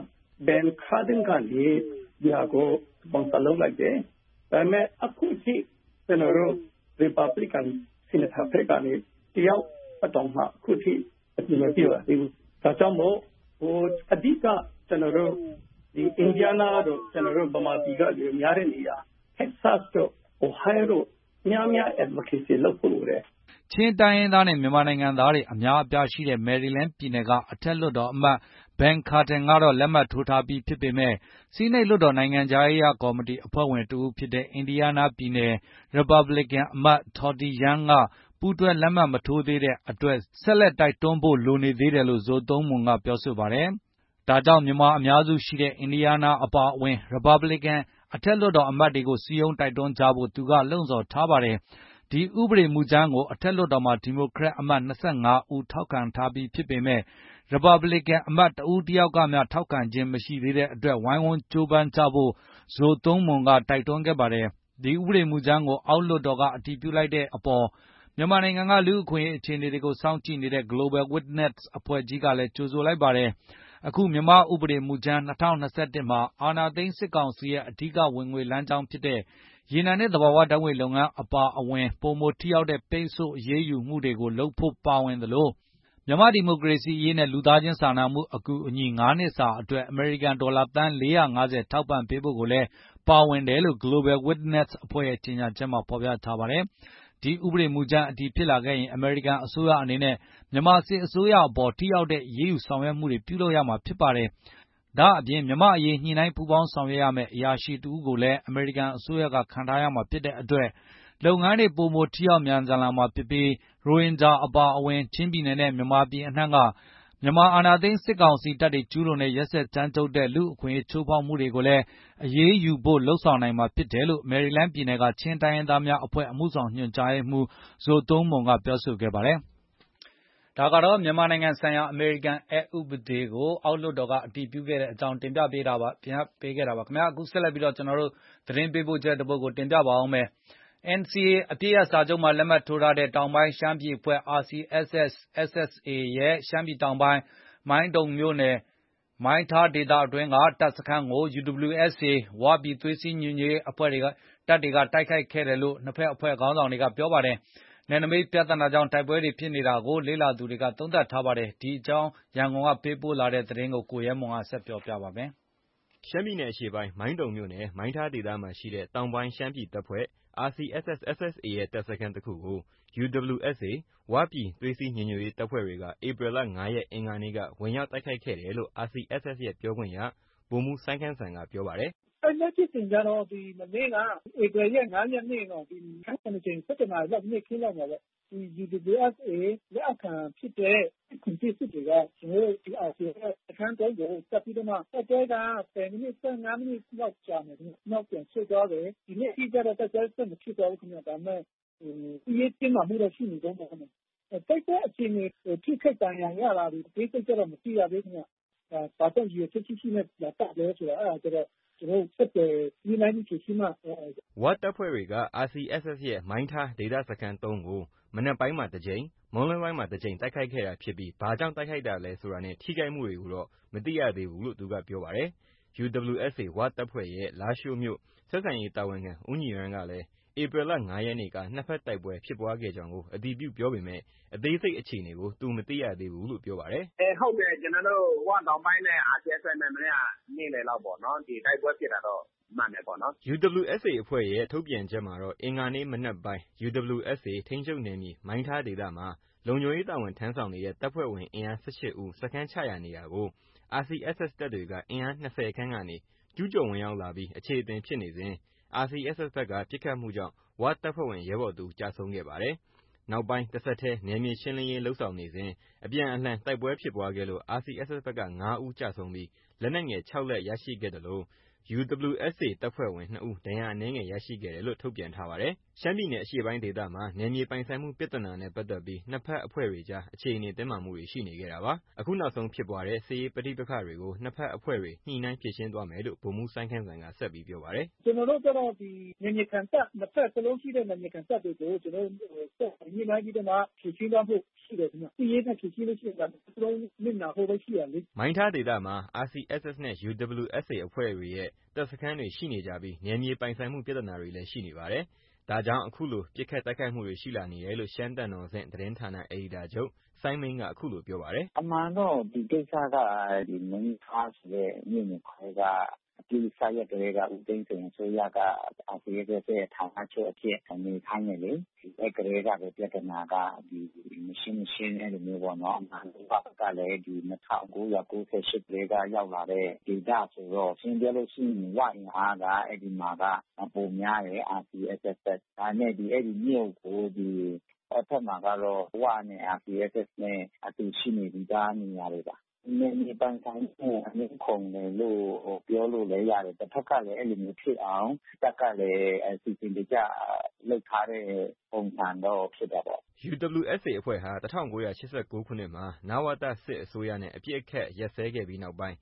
Ben Cardin ကနေဒီဟာကိုပုံစံလုပ်လိုက်တယ်ဒါပေမဲ့အခုထိကျွန်တော်တို့ Republican Senator တွေကနေတယောက်အတော်မှအခုထိအပြည့်မပြည့်ပါဘူးဒါကြောင့်မို့အဓိကကျွန်တော်တို့ဒီ Indiana တို့ကျွန်တော်တို့ဗမာပြည်ကလူများတဲ့နေရာ Texas တို့ Ohio တို့များ advocacy လုပ်ဖို့လိုတယ်ချင်းတိုင်းရင်းသားနဲ့မြန်မာနိုင်ငံသားတွေအများအပြားရှိတဲ့ Maryland ပြည်နယ်ကအထက်လွှတ်တော်အမတ် Ben Cardin ကတော့လက်မှတ်ထိုးထားပြီးဖြစ်ပေမဲ့ဆီးနိတ်လွှတ်တော်နိုင်ငံခြားရေးကော်မတီအဖွဲ့ဝင်တဦးဖြစ်တဲ့ Indiana ပြည်နယ် Republican အမတ် Toddy Young ကပူးတွဲလက်မှတ်မထိုးသေးတဲ့အတွက်ဆက်လက်တိုက်တွန်းဖို့လိုနေသေးတယ်လို့ဇိုသုံးမွန်ကပြောဆိုပါတယ်။ဒါကြောင့်မြန်မာအများစုရှိတဲ့ Indiana အပါအဝင် Republican အထက်လွှတ်တော်အမတ်တွေကိုစည်းရုံးတိုက်တွန်းကြဖို့သူကလှုံ့ဆော်ထားပါတယ်။ဒီဥပဒေမူကြမ်းကိုအထက်လွှတ်တော်မှာဒီမိုကရက်အမတ်25ဦးထောက်ခံထားပြီးဖြစ်ပေမဲ့ Republican အမတ်တဦးတယောက်ကမှထောက်ခံခြင်းမရှိသေးတဲ့အတွက်ဝိုင်းဝန်းကြိုးပမ်းကြဖို့ဇိုသုံးမွန်ကတိုက်တွန်းခဲ့ပါတယ်။ဒီဥပဒေမူကြမ်းကိုအောက်လွှတ်တော်ကအတည်ပြုလိုက်တဲ့အပေါ်မြန်မာနိုင်ငံကလူ့အခွင့်အရေးအခြေအနေတွေကိုစောင့်ကြည့်နေတဲ့ Global Witness အဖွဲ့ကြီးကလည်းကြိုဆိုလိုက်ပါတယ်။အခုမြန်မာဥပဒေမူကြမ်း2021မှာအာဏာသိမ်းစစ်ကောင်စီရဲ့အဓိကဝင်ငွေလမ်းကြောင်းဖြစ်တဲ့ရေနံနဲ့သဘာဝဓာတ်ငွေ့လုပ်ငန်းအပါအဝင်ပိုမိုထိရောက်တဲ့ပိတ်ဆို့အရေးယူမှုတွေကိုလုပ်ဖို့ပါဝင်သလိုမြန်မာဒီမိုကရေစီရေးနဲ့လူသားချင်းစာနာမှုအကူအညီ9နှစ်စာအတွက်အမေရိကန်ဒေါ်လာသန်း450ထောက်ပံ့ပေးဖို့ကိုလည်းပါဝင်တယ်လို့ Global Witness အဖွဲ့ရဲ့ကြေညာချက်မှာဖော်ပြထားပါတယ်။ဒီဥပဒေမူကြမ်းအတည်ဖြစ်လာခဲ့ရင်အမေရိကန်အစိုးရအနေနဲ့မြန်မာစစ်အစိုးရအပေါ်ထိရောက်တဲ့အရေးယူဆောင်ရွက်မှုတွေပြုလုပ်ရမှာဖြစ်ပါတယ်။ဒါအပြင်မြန်မာအရေးညှိနှိုင်းပူးပေါင်းဆောင်ရွက်ရမယ့်အရာရှိတဦးကိုလည်းအမေရိကန်အစိုးရကခန့်ထားရမှာဖြစ်တဲ့အတွက်လုပ်ငန်းတွေပိုမိုထိရောက်မြန်ဆန်လာမှာဖြစ်ပြီးရိုဟင်ဂျာအပါအဝင်ချင်းပြည်နယ်နဲ့မြန်မာပြည်အနှံ့ကမြန်မာအာဏာသိမ်းစစ်ကောင်စီတပ်တွေကျူးလွန်တဲ့ရက်စက်ကြမ်းကြုတ်တဲ့လူ့အခွင့်အရေးချိုးဖောက်မှုတွေကိုလည်းအရေးယူဖို့လှုံ့ဆော်နိုင်မှာဖြစ်တယ်လို့ Maryland ပြည်နယ်ကချင်းတိုင်းရင်းသားများအဖွဲ့အမှုဆောင်ညွှန်ကြားရေးမှူးဇိုသုံးမွန်ကပြောဆိုခဲ့ပါတယ်။ဒါကတော့မြန်မာနိုင်ငံဆိုင်ရာအမေရိကန်အက်ဥပဒေကိုအောက်လွှတ်တော်ကအတည်ပြုခဲ့တဲ့အကြောင်းတင်ပြပေးခဲ့တာပါခင်ဗျာအခုဆက်လက်ပြီးတော့ကျွန်တော်တို့သတင်းပေးပို့ချက်တစ်ပုဒ်ကိုတင်ပြပါအောင်မယ်။ NCA အပစ်ရပ်စာချုပ်မှာလက်မှတ်ထိုးထားတဲ့တောင်ပိုင်းရှမ်းပြည်အဖွဲ့ RCSS/SSA ရဲ့ရှမ်းပြည်တောင်ပိုင်းမိုင်းတုံမြို့နယ်မိုင်းထားဒေသအတွင်းကတပ်စခန်းကို UWSA ဝပြည်သွေးစည်းညီညွတ်ရေးအဖွဲ့တပ်တွေကတိုက်ခိုက်ခဲ့တယ်လို့နှစ်ဖက်အဖွဲ့ခေါင်းဆောင်တွေကပြောပါတယ်။နယ်နိမိတ်ပြဿနာကြောင့်တိုက်ပွဲတွေဖြစ်နေတာကိုလေ့လာသူတွေကသုံးသပ်ထားပါတယ်။ဒီအကြောင်းရန်ကုန်ကပေးပို့လာတဲ့သတင်းကိုကိုရဲမွန်ကဆက်ပြောပြပါမယ်။ရှမ်းပြည်နယ်အရှေ့ပိုင်းမိုင်းတုံမြို့နယ်မိုင်းထားဒေသမှာရှိတဲ့တောင်ပိုင်းရှမ်းပြည်တပ်ဖွဲ့ RCSS/SSA ရဲ့တပ်စခန်းတစ်ခုကို UWSA ဝပြည်သွေးစည်းညီညွတ်ရေးတပ်ဖွဲ့တွေကဧပြီလ5ရက်အင်္ဂါနေ့ကဝင်ရောက်တိုက်ခိုက်ခဲ့တယ်လို့ RCSS ရဲ့ပြောခွင့်ရဗိုလ်မှူးစိုင်းခမ်းစံကပြောပါတယ်။တိုက်ပွဲဖြစ်စဉ်ကြတော့ဒီမနေ့ကဧပြီရက်5ရက်နေ့တော့ဒီခန်း7ချိန်7နာရီလောက်နေ့ခင်းလောက်မှာပဲဒီ UWSA လက်အောက်ခံဖြစ်တဲ့ခွန်ကြီးစစ်တွေကကျွန်တော်တို့ဒီ RCSS အခန်း3ကိုတက်ပြီးတော့မှတိုက်ပွဲက10မိနစ်15မိနစ်လောက်ကြာနေတယ်။နောက်ပြန်ဆွတ်သွားတယ်။ဒီနေ့အထိကျတော့တိုက်ပွဲဆက်မဖြစ်တော့ဘူးခင်ဗျာဒါပေမဲ့ဒီရေးတင်မှာမှုတော့ရှိနေတော့မှာ။တိုက်ပွဲအခြေအနေထိခိုက်ဒဏ်ရာရတာဒီစိတ်ကြတော့မသိရသေးခင်ဗျ။ဘာကြောင့်ဒီချက်ချင်းနဲ့လာတက်လဲဆိုတာအဲ့ဒါကျတော့ကျွန်တော်ဆက်တယ်ဒီနိုင်ဖြည့်ရှိမှဝတ်တပ်ဖွဲ့တွေက RCSS ရဲ့မိုင်းထားဒေသစခန်း3ကိုမနက်ပိုင်းမှာတစ်ကြိမ်မွန်းလွဲပိုင်းမှာတစ်ကြိမ်တိုက်ခိုက်ခဲ့တာဖြစ်ပြီးဘာကြောင့်တိုက်ခိုက်တာလဲဆိုတာနဲ့ထိခိုက်မှုတွေကိုတော့မသိရသေးဘူးလို့သူကပြောပါတယ်။ UWSA ဝတပ်ဖွဲ့ရဲ့လားရှိုးမြို့ဆက်ဆံရေးတာဝန်ခံဦးညီရန်ကလည်းဧပြီလ5ရက်နေ့ကနှစ်ဖက်တိုက်ပွဲဖြစ်ပွားခဲ့ကြောင်းကိုအတည်ပြုပြောပေမဲ့အသေးစိတ်အခြေအနေကိုသူမသိရသေးဘူးလို့ပြောပါတယ်။ဟုတ်တယ်ကျွန်တော်တို့ဝတောင်ပိုင်းနဲ့ RCSS နဲ့မနေ့ကနေ့လယ်လောက်ပေါ့နော်ဒီတိုက်ပွဲဖြစ်တာတော့မှန်တယ်ပေါ့နော် UWSA အဖွဲ့ရဲ့ထုတ်ပြန်ချက်မှာတော့အင်္ဂါနေ့မနက်ပိုင်း UWSA ထိန်းချုပ်နယ်မြေမိုင်းထားဒေသမှာလုံခြုံရေးတာဝန်ထမ်းဆောင်နေတဲ့တပ်ဖွဲ့ဝင်အင်အား18ဦးစခန်းချရာနေရာကို RCSS တပ်တွေကအင်အား20ခန့်ကနေကျူးကျော်ဝင်ရောက်လာပြီးအခြေအတင်ဖြစ်နေစဉ် RCSS ဘက်ကပစ်ခတ်မှုကြောင့်ဝတပ်ဖွဲ့ဝင်ရဲဘော်သူကြာဆုံးခဲ့ပါတယ်။နောက်ပိုင်းတဆက်တည်းနယ်မြေရှင်းလင်းရေးလှုပ်ဆောင်နေစဉ်အပြန်အလှန်တိုက်ပွဲဖြစ်ပွားခဲ့လို့ RCSS ဘက်က9ဦးကြာဆုံးပြီးလက်နက်ငယ်6လက်ရရှိခဲ့တယ်လို့ UWSA တပ်ဖွဲ့ဝင်2ဦးဒဏ်ရာအနည်းငယ်ရရှိခဲ့တယ်လို့ထုတ်ပြန်ထားပါတယ်။ရှမ်းပြည်နယ်အရှေ့ပိုင်းဒေသမှာနယ်မြေပိုင်ဆိုင်မှုပြဿနာနဲ့ပတ်သက်ပြီးနှစ်ဖက်အဖွဲ့တွေကြားအခြေအနေတင်းမာမှုတွေရှိနေခဲ့တာပါ။အခုနောက်ဆုံးဖြစ်ပွားတဲ့စစ်ရေးပဋိပက္ခတွေကိုနှစ်ဖက်အဖွဲ့တွေညှိနှိုင်းဖြေရှင်းသွားမယ်လို့ဗိုလ်မှူးစိုင်းခမ်းစံကဆက်ပြီးပြောပါတယ်။ကျွန်တော်တို့ကတော့ဒီနယ်မြေခံတပ်နှစ်ဖက်စလုံးရှိတဲ့နယ်မြေခံတပ်တွေကိုကျွန်တော်တို့ဆက်ညှိနှိုင်းပြီးတော့မှဖြေရှင်းသွားဖို့ရှိရှိတယ်ခင်ဗျစီးရေးနဲ့ဖြစ်လို့ရှိရင်ဒါတော့မျက်နှာဟိုပဲရှိရလေမိုင်းထားဒေသမှာ RCSS နဲ့ UWSA အဖွဲ့တွေရဲ့တပ်စခန်းတွေရှိနေကြပြီးနယ်မြေပိုင်ဆိုင်မှုပြဿနာတွေလည်းရှိနေပါတယ်။ဒါကြောင့်အခုလိုပစ်ခတ်တိုက်ခိုက်မှုတွေရှိလာနေတယ်လို့ရှမ်းတန်တော်ဆင့်သတင်းဌာနအယ်ဒီတာချုပ်စိုင်းမိန်းကအခုလိုပြောပါတယ်။အမှန်တော့ဒီကိစ္စကဒီမင်းသားဆိုတဲ့မြို့နယ်ခွဲကအပြည့်စရတဲ့ကဦးသိန်းစိန်ဆိုရက RCSS ရဲ့ဌာနချုပ်အဖြစ်အနေခိုင်းတယ်လေအဲ့ကလေးကပဲပြဿနာကဒီမရှင်းအဲ့လိုမျိုးပေါ့နော်အမှန်ကလည်းဒီ1998လေးကရောက်လာတဲ့ဒေတာဆိုတော့ရှင်းပြလို့ရှိရင်ဝအင်အားကအဲ့ဒီမှာကပုံများတယ် RCSS ဒါနဲ့ဒီအဲ့ဒီမြို့ကိုဒီအထက်မှာကတော့ဝနဲ့ RCSS နဲ့အတူရှိနေပြီးသားနေရာတွေပါနေပန်းဆိုင်အမြင့်ခုံတယ်လို့ပြောလို့လည်းရတယ်တစ်ဖက်ကလည်းအဲ့လိုမျိုးဖြစ်အောင်တက်ကလည်းစီစဉ်ကြလောက်ထားတဲ့ပုံစံတော့ဖြစ်တာပေါ့ UWSA အဖွဲ့ဟာ1989ခုနှစ်မှာနဝတစစ်အစိုးရနဲ့အပြစ်အခတ်ရက်စဲခဲ့ပြီးနောက်ပိုင်း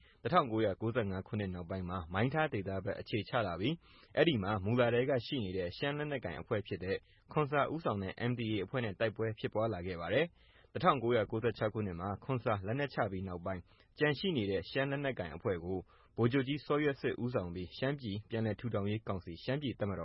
1995ခုနှစ်နောက်ပိုင်းမှာမိုင်းထားဒေသဘက်အခြေချလာပြီးအဲ့ဒီမှာမူလာတဲကရှိနေတဲ့ရှမ်းလက်နက်ကိုင်အဖွဲ့ဖြစ်တဲ့ခွန်စာဦးဆောင်တဲ့ MDA အဖွဲ့နဲ့တိုက်ပွဲဖြစ်ပွားလာခဲ့ပါတယ်1996ခုနှစ်မှာခွန်စာလက်နက်ချပြီးနောက်ပိုင်းကြန့်ရှိနေတဲ့ရှမ်းလက်နက်ကိုင်အဖွဲ့ကိုဗိုလ်ချုပ်ကြီးစောရွက်စစ်ဦးဆောင်ပြီးရှမ်းပြည်ပြန်လည်ထူထောင်ရေးကောင်စီရှမ်းပြည်တပ်မတော်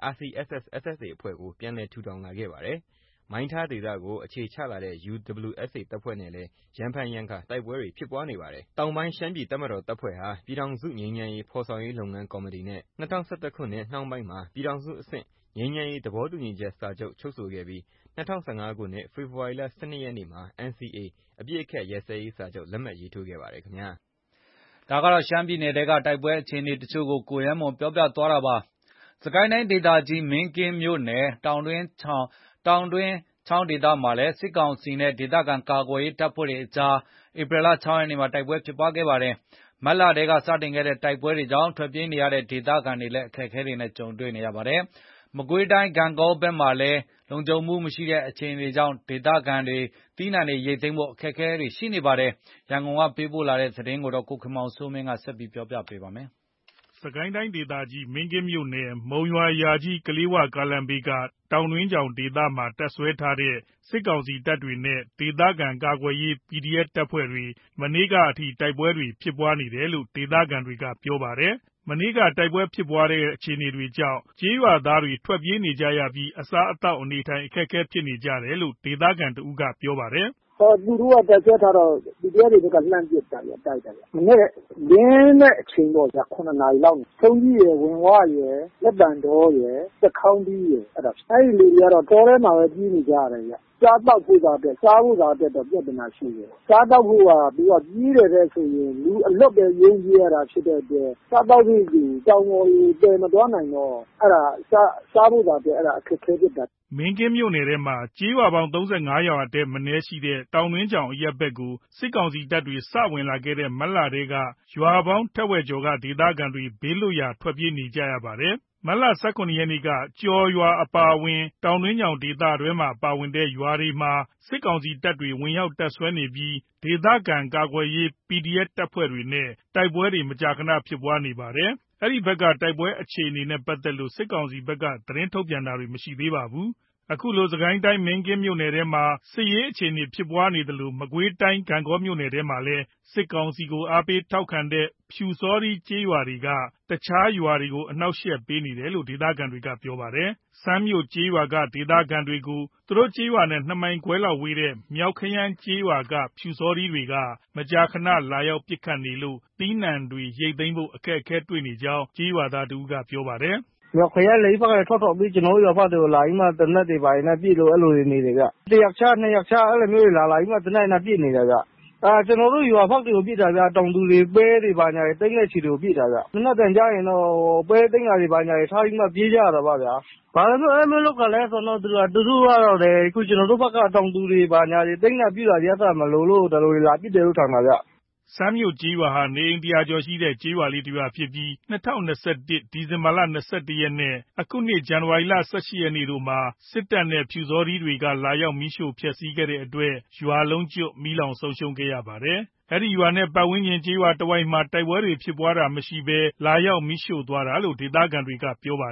RCSS/SSA အဖွဲ့ကိုပြန်လည်ထူထောင်လာခဲ့ပါတယ်။မိုင်းထားဒေသကိုအခြေချလာတဲ့ UWSA တပ်ဖွဲ့နဲ့လည်းရံဖန်ရံခါတိုက်ပွဲတွေဖြစ်ပွားနေပါတယ်။တောင်ပိုင်းရှမ်းပြည်တပ်မတော်တပ်ဖွဲ့ဟာပြည်ထောင်စုငြိမ်းချမ်းရေးဖော်ဆောင်ရေးလုပ်ငန်းကော်မတီနဲ့2011ခုနှစ်နှောင်းပိုင်းမှာပြည်ထောင်စုအဆင့်ငြိမ်းချမ်းရေးသဘောတူညီချက်စာချုပ်ချုပ်ဆိုခဲ့ပြီး2015ခုနှစ်ဖေဖော်ဝါရီလ12ရက်နေ့မှာ NCA အပြည့်အခက်ရဲစဲရေးစာချုပ်လက်မှတ်ရေးထိုးခဲ့ပါတယ်ခင်ဗျာ။ဒါကတော့ရှမ်းပြည်နယ်တဲကတိုက်ပွဲအခြေအနေတချို့ကိုကိုရဲမွန်ပြောပြသွားတာပါ။စကိုင်းတိုင်းဒေသကြီးမင်းကင်းမြို့နယ်တောင်တွင်းချောင်းဒေသမှာလည်းစစ်ကောင်စီနဲ့ဒေသခံကာကွယ်ရေးတပ်ဖွဲ့တွေအကြားဧပြီလ6ရက်နေ့မှာတိုက်ပွဲဖြစ်ပွားခဲ့ပါတယ်။မတ်လတဲကစတင်ခဲ့တဲ့တိုက်ပွဲတွေကြောင့်ထွက်ပြေးနေရတဲ့ဒေသခံတွေလည်းအခက်အခဲတွေနဲ့ကြုံတွေ့နေရပါတယ်။မကွေးတိုင်းဂံကောဘက်မှာလည်းလုံခြုံမှုမရှိတဲ့အခြေအနေကြောင့်ဒေသခံတွေသီးနှံတွေရိတ်သိမ်းဖို့အခက်အခဲတွေရှိနေပါတယ်။ရန်ကုန်ကပေးပို့လာတဲ့သတင်းကိုကိုခင်မောင်စိုးမင်းကဆက်ပြီးပြောပြပေးပါမယ်။စကိုင်းတိုင်းဒေသကြီးမင်းကင်းမြို့နယ်မုံရွာရာကြီးကလေးဝကားလမ်းဘေးကတောင်တွင်းချောင်ဒေသမှာတပ်ဆွဲထားတဲ့စစ်ကောင်စီတပ်တွေနဲ့ဒေသခံကာကွယ်ရေး PDF တပ်ဖွဲ့တွေမနေ့ကအထိတိုက်ပွဲတွေဖြစ်ပွားနေတယ်လို့ဒေသခံတွေကပြောပါတယ်။မနေ့ကတိုက်ပွဲဖြစ်ပွားတဲ့အခြေအနေတွေကြောင့်ကျေးရွာသားတွေထွက်ပြေးနေကြရပြီးအစားအသောက်အနေထိုင်အခက်အခဲဖြစ်နေကြတယ်လို့ဒေသခံတဦးကပြောပါတယ်သူတို့ကတက်ဆွဲထားတော့ဒီတရားတွေကလှမ်းပစ်တာရတိုက်တယ်မနေ့လင်းတဲ့အချိန်တော့9နာရီလောက်ထုံးကြီးရယ်ဝင်ဝရယ်လက်တန်တော်ရယ်စက်ခေါင်းကြီးရယ်အဲ့ဒီလူတွေကတော့တော်ထဲမှာပဲကြီးနေကြရတယ်ဗျစားတော့ဖို့တာတဲ့စားဖို့တာတဲ့တော့ပြဿနာရှိတယ်စားတော့ဖို့ကပြီးတော့ကြီးတယ်တဲ့ဆိုရင်လူအလွတ်ပဲရင်းကြီးရတာဖြစ်တဲ့အတွက်စားတော့ပြီးတောင်ပေါ်ကြီးတယ်မသွားနိုင်တော့အဲ့ဒါစားဖို့တာတဲ့အဲ့ဒါအခက်ခဲဖြစ်တာမင်းကင်းမြို့နယ်ထဲမှာကျေးရွာပေါင်း35ရွာတဲ့မနေ့ရှိတဲ့တောင်တွင်းချောင်အရက်ဘက်ကိုစစ်ကောင်စီတပ်တွေစဝင်လာခဲ့တဲ့မတ်လတဲကရွာပေါင်းထက်ဝက်ကျော်ကဒေသခံတွေဘေးလွတ်ရာထွက်ပြေးနေကြရပါတယ်။မတ်လ18ရက်နေ့ကကျော်ရွာအပါအဝင်တောင်တွင်းချောင်ဒေသတွဲမှာပါဝင်တဲ့ရွာတွေမှာစစ်ကောင်စီတပ်တွေဝင်ရောက်တပ်ဆွဲနေပြီးဒေသခံကာကွယ်ရေး PDF တပ်ဖွဲ့တွေနဲ့တိုက်ပွဲတွေမကြာခဏဖြစ်ပွားနေပါတယ်။အဲ့ဒီဘက်ကတိုက်ပွဲအခြေအနေနဲ့ပတ်သက်လို့စစ်ကောင်စီဘက်ကသတင်းထုတ်ပြန်တာတွေမရှိသေးပါဘူး။အခုလိုစကိုင်းတိုင်းမင်းကင်းမြို့နယ်ထဲမှာစစ်ရေးအခြေအနေဖြစ်ပွားနေတယ်လို့မကွေးတိုင်းဂံကောမြို့နယ်ထဲမှာလည်းစစ်ကောင်စီကိုအားပေးထောက်ခံတဲ့ဖြူစောရီကျေးရွာတွေကတခြားရွာတွေကိုအနှောက်အယှက်ပေးနေတယ်လို့ဒေသခံတွေကပြောပါတယ်။စမ်းမြို့ကျေးရွာကဒေသခံတွေကိုသူတို့ကျေးရွာနဲ့2မိုင်ခွဲလောက်ဝေးတဲ့မြောက်ခရမ်းကျေးရွာကဖြူစောရီတွေကမကြာခဏလာရောက်ပစ်ခတ်နေလို့သီးနှံတွေရိတ်သိမ်းဖို့အခက်အခဲတွေ့နေကြောင်းကျေးရွာသားတူကပြောပါတယ်။မြောက်ခရလေဘက်ကထွက်ပြီးကျွန်တော်တို့ရွာဖက်တွေကိုလာပြီးမှတနက်တွေပါနေပြည့်လို့အဲ့လိုနေတယ်ဗျ။တစ်ယောက်ချ2ယောက်ချအဲ့လိုမျိုးတွေလာပြီးမှတနက်နဲ့ပြည့်နေတယ်ဗျ။ကျွန်တော်တို့ရွာဖက်တွေကိုပြည့်တာဗျတောင်သူတွေပဲတွေပါညာတွေတိတ်ငယ်ချီတွေကိုပြည့်တာဗျ။မနေ့တန်ကြရင်တော့ပဲတိတ်ငါတွေပါညာတွေထားပြီးမှပြေးကြရတာပါဗျာ။ဘာလို့အဲ့လိုလုပ်ကြလဲဆိုတော့သူတို့ကတော့လေအခုကျွန်တော်တို့ဘက်ကတောင်သူတွေပါညာတွေတိတ်ငါပြည့်တာရသမလို့ဒါလိုလာပြည့်တယ်လို့ထင်ပါဗျ။စမ်းမြို့ကျေးရွာဟာနေအိမ်100ကျော်ရှိတဲ့ကျေးရွာလေးတစ်ရွာဖြစ်ပြီး2021ဒီဇင်ဘာလ21ရက်နဲ့အခုနှစ်ဇန်နဝါရီလ18ရက်နေ့တို့မှာစစ်တပ်နဲ့ဖြူစောရီတွေကလာရောက်မိရှို့ဖျက်ဆီးခဲ့တဲ့အတွက်ရွာလုံးကျွတ်မီးလောင်ဆုံးရှုံးခဲ့ရပါတယ်။အဲ့ဒီရွာနဲ့ပတ်ဝန်းကျင်ကျေးရွာတစ်ဝိုက်မှာတိုက်ပွဲတွေဖြစ်ပွားတာမရှိဘဲလာရောက်မိရှို့သွားတာလို့ဒေသခံတွေကပြောပါတယ်။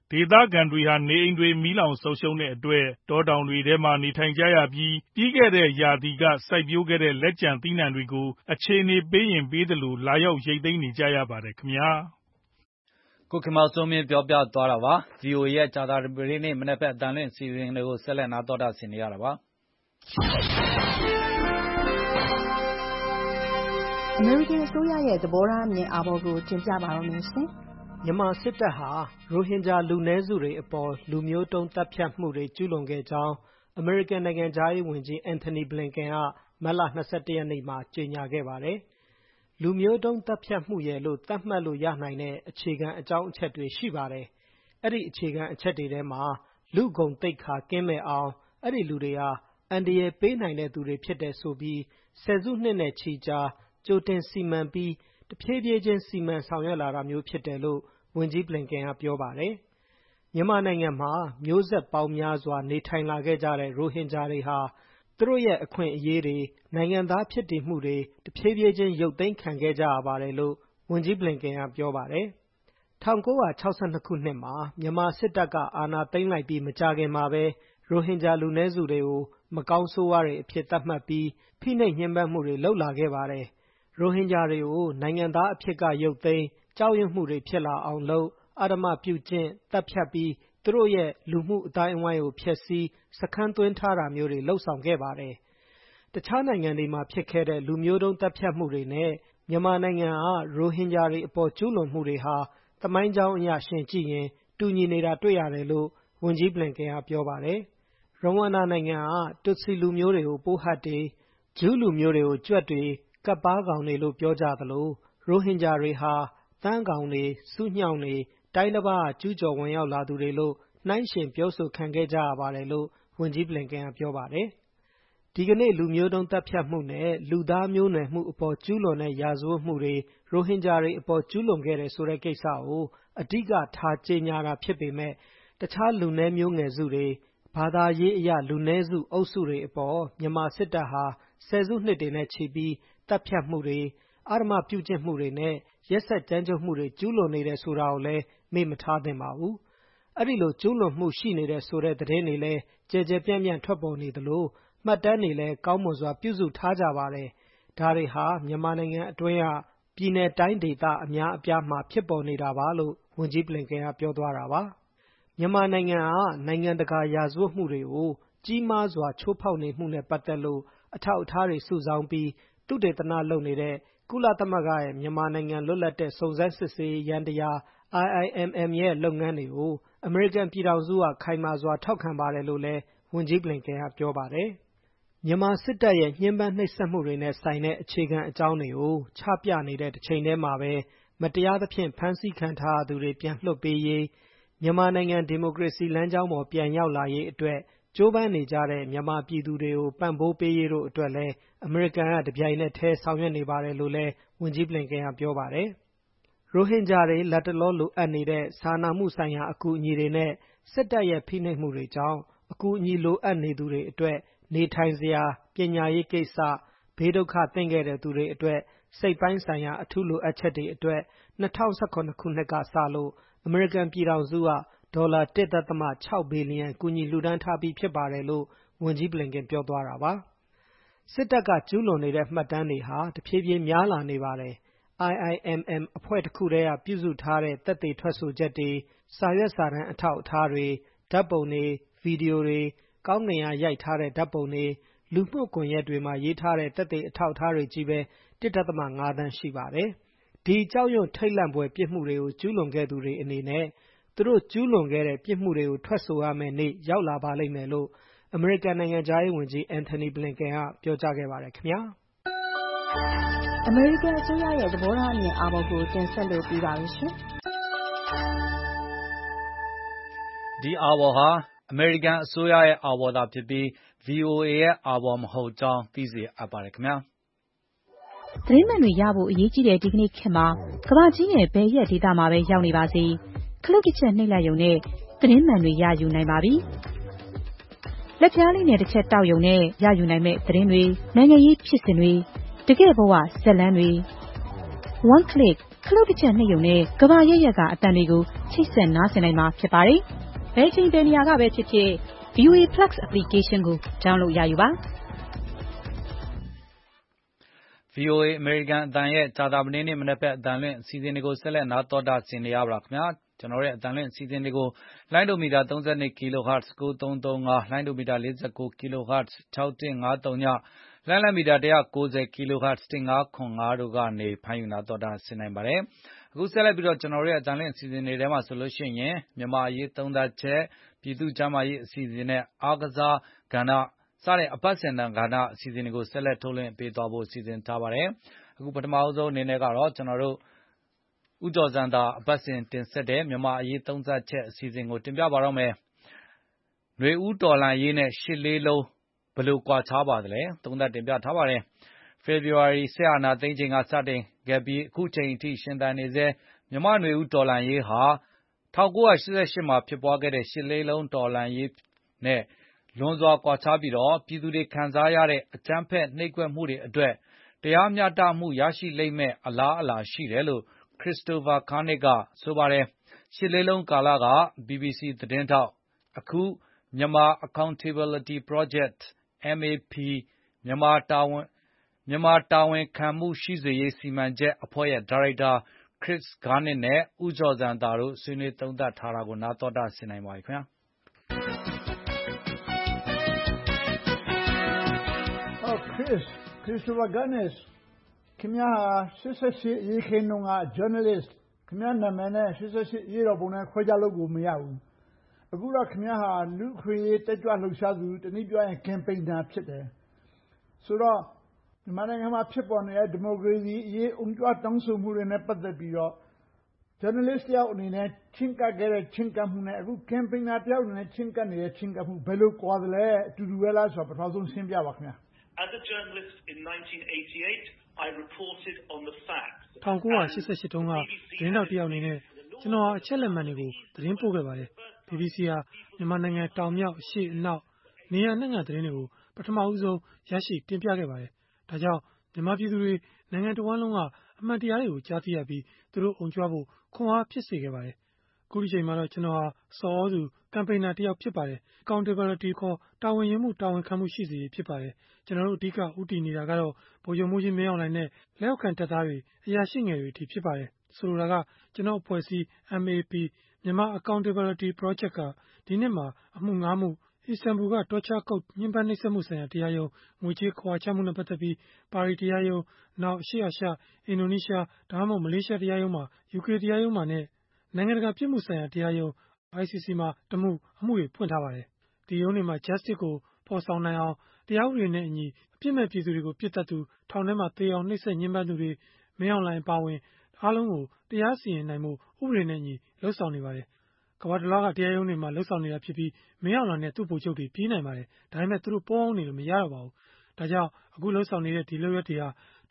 ဒေသခံတွေဟာနေအိမ်တွေမီးလောင်ဆုံးရှုံးတဲ့အတွက်တောတောင်တွေထဲမှာနေထိုင်ကြရပြီးပြီးခဲ့တဲ့ရာသီကစိုက်ပျိုးခဲ့တဲ့လက်ကျန်သီးနှံတွေကိုအခြေအနေပေးရင်ပေးသလိုလာရောက်ရိတ်သိမ်းနေကြရပါတယ်ခင်ဗျာကိုခင်မောင်စိုးမင်းပြောပြသွားတာပါ VOA ရဲ့ကြာသပတေးနေ့မနက်ဖက်အတန်လွင့်စီစဉ်တွေကိုဆက်လက်နားတော်တာဆင်နေရတာပါအမေရိကန်အစိုးရရဲ့သဘောထားအမြင်အာဘော်ကိုတင်ပြပါတော့မယ်ရှင်မြန်မာစစ်တပ်ဟာရိုဟင်ဂျာလူနည်းစုတွေအပေါ်လူမျိုးတုံးတပ်ဖြတ်မှုတွေကျူးလွန်ခဲ့ကြောင်းအမေရိကန်နိုင်ငံသားရေးဝန်ကြီးအန်ထိုနီဘလင်ကန်ကမတ်လ22ရက်နေ့မှာကြေညာခဲ့ပါတယ်။လူမျိုးတုံးတပ်ဖြတ်မှုရဲ့လို့သတ်မှတ်လို့ရနိုင်တဲ့အခြေခံအကြောင်းအချက်တွေရှိပါတယ်။အဲ့ဒီအခြေခံအချက်တွေထဲမှာလူဂုဏ်သိက္ခာကင်းမဲ့အောင်အဲ့ဒီလူတွေဟာအန္တရာယ်ပေးနိုင်တဲ့သူတွေဖြစ်တယ်ဆိုပြီးဆယ်စုနှစ်နဲ့ချီကြာကြိုတင်စီမံပြီးတဖြည်းဖြည်းချင်းစီမံဆောင်ရွက်လာတာမျိုးဖြစ်တယ်လို့ဝန်ကြီးဘလင်ကန်ကပြောပါတယ်။မြန်မာနိုင်ငံမှာမျိုးဆက်ပေါင်းများစွာနေထိုင်လာခဲ့ကြတဲ့ရိုဟင်ဂျာတွေဟာသူတို့ရဲ့အခွင့်အရေးတွေနိုင်ငံသားဖြစ်တည်မှုတွေတဖြည်းဖြည်းချင်းရုပ်သိမ်းခံခဲ့ကြရပါတယ်လို့ဝန်ကြီးဘလင်ကန်ကပြောပါတယ်။1962ခုနှစ်မှာမြန်မာစစ်တပ်ကအာဏာသိမ်းလိုက်ပြီးမကြာခင်မှာပဲရိုဟင်ဂျာလူနည်းစုတွေကိုမကောင်းဆိုးဝါးတွေအဖြစ်သတ်မှတ်ပြီးဖိနှိပ်ညှဉ်းပန်းမှုတွေလုပ်လာခဲ့ပါတယ်။ရိုဟင်ဂျာတွေကိုနိုင်ငံသားအဖြစ်ကရုပ်သိမ်းကြောက်ရွံ့မှုတွေဖြစ်လာအောင်လုပ်အဓမ္မပြုကျင့်တပ်ဖြတ်ပြီးသူတို့ရဲ့လူမှုအတိုင်းအဝိုင်းကိုဖျက်ဆီးစခန်းသွင်းထားတာမျိုးတွေလှုပ်ဆောင်ခဲ့ပါတယ်။တခြားနိုင်ငံတွေမှာဖြစ်ခဲ့တဲ့လူမျိုးတုံးတပ်ဖြတ်မှုတွေနဲ့မြန်မာနိုင်ငံကရိုဟင်ဂျာတွေအပေါ်ကျူးလွန်မှုတွေဟာသမိုင်းကြောင်းအရရှင်ကြည့်ရင်တူညီနေတာတွေ့ရတယ်လို့ဝန်ကြီးဘလင်ကန်ကပြောပါတယ်။ရဝမ်ဒါနိုင်ငံကတူစီလူမျိုးတွေကိုပိုးဟတ်တွေဂျူးလူမျိုးတွေကိုကြွက်တွေကပ်ပါးကောင်တွေလို့ပြောကြသလိုရိုဟင်ဂျာတွေဟာတန်းကောင်တွေစူးညောင်တွေတိုင်းတစ်ပါးကျူးကျော်ဝင်ရောက်လာသူတွေလို့နှိုင်းယှဉ်ပြောဆိုခံခဲ့ကြရပါတယ်လို့ဝန်ကြီးဘလင်ကန်ကပြောပါတယ်။ဒီကနေ့လူမျိုးတုံးတပ်ဖြတ်မှုနဲ့လူသားမျိုးနွယ်မှုအပေါ်ကျူးလွန်တဲ့ရာဇဝတ်မှုတွေရိုဟင်ဂျာတွေအပေါ်ကျူးလွန်ခဲ့တယ်ဆိုတဲ့ကိစ္စကိုအဓိကထားကြေညာတာဖြစ်ပေမဲ့တခြားလူနည်းမျိုးငယ်စုတွေဘာသာရေးအရလူနည်းစုအုပ်စုတွေအပေါ်မြန်မာစစ်တပ်ဟာဆယ်စုနှစ်တွေနဲ့ချီပြီးတပ်ဖြတ်မှုတွေအဓမ္မပြုကျင့်မှုတွေနဲ့ရက်စက်ကြမ်းကြုတ်မှုတွေကျူးလွန်နေတယ်ဆိုတာကိုလည်းမေ့မထားသင့်ပါဘူး။အဲ့ဒီလိုကျူးလွန်မှုရှိနေတဲ့ဆိုတဲ့သတင်းတွေလည်းကြဲကြဲပြန့်ပြန့်ထွက်ပေါ်နေသလိုမှတ်တမ်းတွေလည်းကောင်းမွန်စွာပြုစုထားကြပါတယ်။ဒါတွေဟာမြန်မာနိုင်ငံအတွင်းကပြည်내တိုင်းဒေသအများအပြားမှာဖြစ်ပေါ်နေတာပါလို့ဝန်ကြီးဘလင်ကန်ကပြောသွားတာပါ။မြန်မာနိုင်ငံကနိုင်ငံတကာရာဇဝတ်မှုတွေကိုကြီးမားစွာချိုးဖောက်နေမှုနဲ့ပတ်သက်လို့အထောက်အထားတွေစုဆောင်းပြီးသုတေသနလုပ်နေတဲ့ကုလသမဂ္ဂရဲ့မြန်မာနိုင်ငံလွတ်လပ်တဲ့စုံစမ်းစစ်ဆေးရေးယန္တရား IIMM ရဲ့လုပ်ငန်းတွေကိုအမေရိကန်ပြည်ထောင်စုကခိုင်မာစွာထောက်ခံပါတယ်လို့လည်းဝန်ကြီးဘလင်ကန်ကပြောပါတယ်။မြန်မာစစ်တပ်ရဲ့ညှဉ်းပန်းနှိပ်စက်မှုတွေနဲ့ဆိုင်တဲ့အခြေခံအကြောင်းတွေကိုချပြနေတဲ့တစ်ချိန်တည်းမှာပဲမတရားသဖြင့်ဖမ်းဆီးခံထားရသူတွေပြန်လွှတ်ပေးရေးမြန်မာနိုင်ငံဒီမိုကရေစီလမ်းကြောင်းပေါ်ပြန်ရောက်လာရေးအတွက်ကြိုးပမ်းနေကြတဲ့မြန်မာပြည်သူတွေကိုပံ့ပိုးပေးရေးတို့အတွက်လည်းအမေရိကန်ကတပြိုင်နက်တည်းဆောင်ရွက်နေပါတယ်လို့လည်းဝန်ကြီးဘလင်ကန်ကပြောပါတယ်။ရိုဟင်ဂျာတွေလက်တလောလိုအပ်နေတဲ့စာနာမှုဆိုင်ရာအကူအညီတွေနဲ့စစ်တပ်ရဲ့ဖိနှိပ်မှုတွေကြောင့်အကူအညီလိုအပ်နေသူတွေအတွက်နေထိုင်စရာပညာရေးကိစ္စဘေးဒုက္ခသင့်ခဲ့တဲ့သူတွေအတွက်စိတ်ပိုင်းဆိုင်ရာအထူးလိုအပ်ချက်တွေအတွက်2018ခုနှစ်ကစလို့အမေရိကန်ပြည်ထောင်စုကဒေါ်လာ 1.6 ဘီလီယံကူညီလှူဒန်းထားပြီးဖြစ်ပါတယ်လို့ဝန်ကြီးဘလင်ကန်ပြောသွားတာပါ။စစ်တပ်ကကျူးလွန်နေတဲ့မှတ်တမ်းတွေဟာတဖြည်းဖြည်းများလာနေပါတယ်။ IIMM အဖွဲ့တစ်ခုတည်းကပြုစုထားတဲ့သက်သေထွက်ဆိုချက်တွေစာရွက်စာတမ်းအထောက်အထားတွေဓာတ်ပုံတွေဗီဒီယိုတွေကောင်းကင်ကရိုက်ထားတဲ့ဓာတ်ပုံတွေလူမှုကွန်ရက်တွေမှာရေးထားတဲ့သက်သေအထောက်အထားတွေကြီးပဲ 1.5 သန်းရှိပါတယ်။ဒီကြောက်ရွံ့ထိတ်လန့်ဖွယ်ပြစ်မှုတွေကိုကျူးလွန်ခဲ့သူတွေအနေနဲ့သူတို့ကျူးလွန်ခဲ့တဲ့ပြစ်မှုတွေကိုထွက်ဆိုရမယ့်နေ့ရောက်လာပါလိမ့်မယ်လို့အမေရိကန်နိုင်ငံသားရေးဝန်ကြီးအန်ထိုနီဘလင်ကန်ကပြောကြားခဲ့ပါတယ်ခင်ဗျာအမေရိကန်အစိုးရရဲ့သဘောထားအမြင်အာဘော်ကိုတင်ဆက်လို့ပြီးပါပြီရှင်ဒီအာဘော်ဟာအမေရိကန်အစိုးရရဲ့အာဘော်သာဖြစ်ပြီး VOA ရဲ့အာဘော်မဟုတ်ကြောင်းသိစေအပ်ပါတယ်ခင်ဗျာသတင်းမှန်တွေရဖို့အရေးကြီးတဲ့ဒီကနေ့ခေတ်မှာကမ္ဘာကြီးရဲ့ဘယ်ရက်ဒေသမှာပဲရောက်နေပါစေခလုတ်တစ်ချက်နှိပ်လိုက်ရုံနဲ့သတင်းမှန်တွေရယူနိုင်ပါပြီ။လက်ပြားလေးနဲ့တစ်ချက်တောက်ရုံနဲ့ရယူနိုင်မဲ့သတင်းတွေနိုင်ငံရေးဖြစ်စဉ်တွေတကယ့်ဘဝဇာတ်လမ်းတွေ one click ခလုတ်တစ်ချက်နှိပ်ရုံနဲ့ကမ္ဘာရဲ့ရက်ကအတန်တွေကိုချိတ်ဆက်နားဆင်နိုင်မှာဖြစ်ပါတယ်။ဘယ်ချိန်ဘယ်နေရာကပဲဖြစ်ဖြစ် VOA Plus application ကို download ရယူပါ။ VOA အမေရိကန်အသံရဲ့ကြာသပတေးနေ့မနက်ဘက်အသံလွှင့်အစီအစဉ်တွေကိုဆက်လက်နားတော်တာဆင်နေရပါလားခင်ဗျာ။ကျွန်တော်ရဲ့အသံလွှင့်အစီအစဉ်တွေကိုလိုင်းဒိုမီတာ32 kHz 9335လိုင်းဒိုမီတာ49 kHz 6153ညလိုင်းလံမီတာ190 kHz 1505တို့ကနေဖမ်းယူနာတော်တာဆင်နိုင်ပါတယ်။အခုဆက်လက်ပြီးတော့ကျွန်တော်ရဲ့အသံလွှင့်အစီအစဉ်တွေထဲမှာဆိုလို့ရှိရင်မြန်မာအရေးသုံးသပ်ချက်ပြည်သူ့ကျန်းမာရေးအစီအစဉ်နဲ့အားကစားကဏ္ဍစတဲ့အပတ်စဉ်ကဏ္ဍအစီအစဉ်တွေကိုဆက်လက်ထုတ်လွှင့်ပေးသွားဖို့စီစဉ်ထားပါတယ်။အခုပထမဆုံးအနေနဲ့ကတော့ကျွန်တော်တို့ဦးကျော်ဇံသာအပတ်စဉ်တင်ဆက်တဲ့မြန်မာအရေးသုံးသပ်ချက်အစီအစဉ်ကိုတင်ပြပါတော့မယ်။ຫນွေဦးတော်လှန်ရေးနဲ့ရှစ်လေးလုံးဘယ်လိုကွာခြားပါသလဲသုံးသပ်တင်ပြထားပါတယ်။ ဖေဖော်ဝါရီစစ်အာဏာသိမ်းချိန်ကစတင်ခဲ့ပြီးအခုချိန်အထိရှင်သန်နေစေမြန်မာຫນွေဦးတော်လှန်ရေးဟာ1988မှာဖြစ်ပွားခဲ့တဲ့ရှစ်လေးလုံးတော်လှန်ရေးနဲ့လွန်စွာကွာခြားပြီးပြည်သူတွေခံစားရတဲ့အကြမ်းဖက်နှိပ်ကွပ်မှုတွေအတွက်တရားမျှတမှုရရှိလိမ့်မယ်အလားအလာရှိတယ်လို့ Christopher Kernick ကဆိုပါတယ်။ရှစ်လေးလုံးကာလက BBC သတင်းထောက်အခု Myanmar Accountability Project MAP မြန်မာတာဝန်ခံမှုရှိစေရေးစီမံချက်အဖွဲ့ရဲ့ဒါရိုက်တာ Chris Kernick နဲ့ဦးကျော်ဇံသာတို့ဆွေးနွေးသုံးသပ်ထားတာကိုနားတော်တာဆင်နိုင်ပါပြီခင်ဗျာ။ Christopher Kernick ခင်ဗျားဟာ88အရေးခင်းတုန်းက journalist ခင်ဗျားနာမည်နဲ့88အရေးတော်ပုံနဲ့ခွဲခြားလို့ကိုမရဘူးအခုတော့ခင်ဗျားဟာလူ့အခွင့်အရေးတက်ကြွလှုပ်ရှားသူတနည်းပြောရင် campaigner ဖြစ်တယ်ဆိုတော့မြန်မာနိုင်ငံမှာဖြစ်ပေါ်နေတဲ့ဒီမိုကရေစီအရေးအုံကြွတောင်းဆိုမှုတွေနဲ့ပတ်သက်ပြီးတော့ journalist တယောက်အနေနဲ့ချဉ်းကပ်ခဲ့တဲ့ချဉ်းကပ်မှုနဲ့အခု campaigner တယောက်အနေနဲ့ချဉ်းကပ်နေတဲ့ချဉ်းကပ်မှုဘယ်လိုကွာသလဲအတူတူပဲလားဆိုတော့ပထမဆုံးရှင်းပြပါခင်ဗျာ။ As a journalist in 1988, I reported on the facts. 1988တုန်းကသတင်းတောက်တယောက်အနေနဲ့ကျွန်တော်အချက်လက်မှန်တွေကိုသတင်းပို့ခဲ့ပါတယ်။ BBC ဟာမြန်မာနိုင်ငံတောင်မြောက်အရှေ့အနောက်နေရာနှံ့သတင်းတွေကိုပထမဦးဆုံးရရှိတင်ပြခဲ့ပါတယ်။ဒါကြောင့်မြန်မာပြည်သူတွေနိုင်ငံတော်ဝန်လုံးကအမှန်တရားတွေကိုကြားသိရပြီးသူတို့အုံကြွဖို့ခွန်အားဖြစ်စေခဲ့ပါတယ်။အခုဒီချိန်မှာတော့ကျွန်တော်ဟာစော်ဩသူကမ်ပိန်းနာတယောက်ဖြစ်ပါတယ်။ Accountability ခေါ်တာဝန်ယူမှုတာဝန်ခံမှုရှိစေဖြစ်ပါတယ်။ကျွန်တော်တို့အဓိကဦးတည်နေတာကတော့ဗိုလ်ချုပ်မှုကြီးမင်းအောင်လှိုင်နဲ့လက်အောက်ခံတပ်သားတွေအရာရှိငယ်တွေအထိဖြစ်ပါတယ်။ဆိုလိုတာကကျွန်တော်အဖွဲ့အစည်း MAP Myanmar Accountability Project ကဒီနှစ်မှာအမှု9မှုအစ္စတန်ဘူကတော်ချာကုတ်ညှဉ်းပန်းနှိပ်စက်မှုဆိုင်ရာတရားရုံးငွေကြေးခွာချမှုနဲ့ပတ်သက်ပြီးပါရီတရားရုံးနောက်အရှေ့အာရှအင်ဒိုနီးရှားဒါမှမဟုတ်မလေးရှားတရားရုံးမှာ UK တရားရုံးမှာနဲ့နိုင်ငံတကာပြစ်မှုဆိုင်ရာတရားရုံး ICC မှာအမှုတွေဖွင့်ထားပါတယ်။ဒီရုံးတွေမှာ justice ကိုဖော်ဆောင်နိုင်အောင်တရားဥပဒေနဲ့အညီအပြစ်မဲ့ပြည်သူတွေကိုပြစ်ဒဏ်သူထောင်ထဲမှာသေအောင်နှိပ်စက်ညှဉ်းပန်းသူတွေမင်းအောင်လှိုင်အပါအဝင်အားလုံးကိုတရားစီရင်နိုင်မှုဥပဒေနဲ့အညီလှုပ်ဆောင်နေပါတယ်။ကမ္ဘာတလွှားကတရားရုံးတွေမှာလှုပ်ဆောင်နေတာဖြစ်ပြီးမင်းအောင်လှိုင်နဲ့သူ့ဗိုလ်ချုပ်တွေပြေးနိုင်ပါတယ်။ဒါပေမဲ့သူတို့ပေါင်းနေလို့မရတော့ပါဘူး။ဒါကြောင့်အခုလှုပ်ဆောင်နေတဲ့ဒီလုပ်ရက်တွေဟာ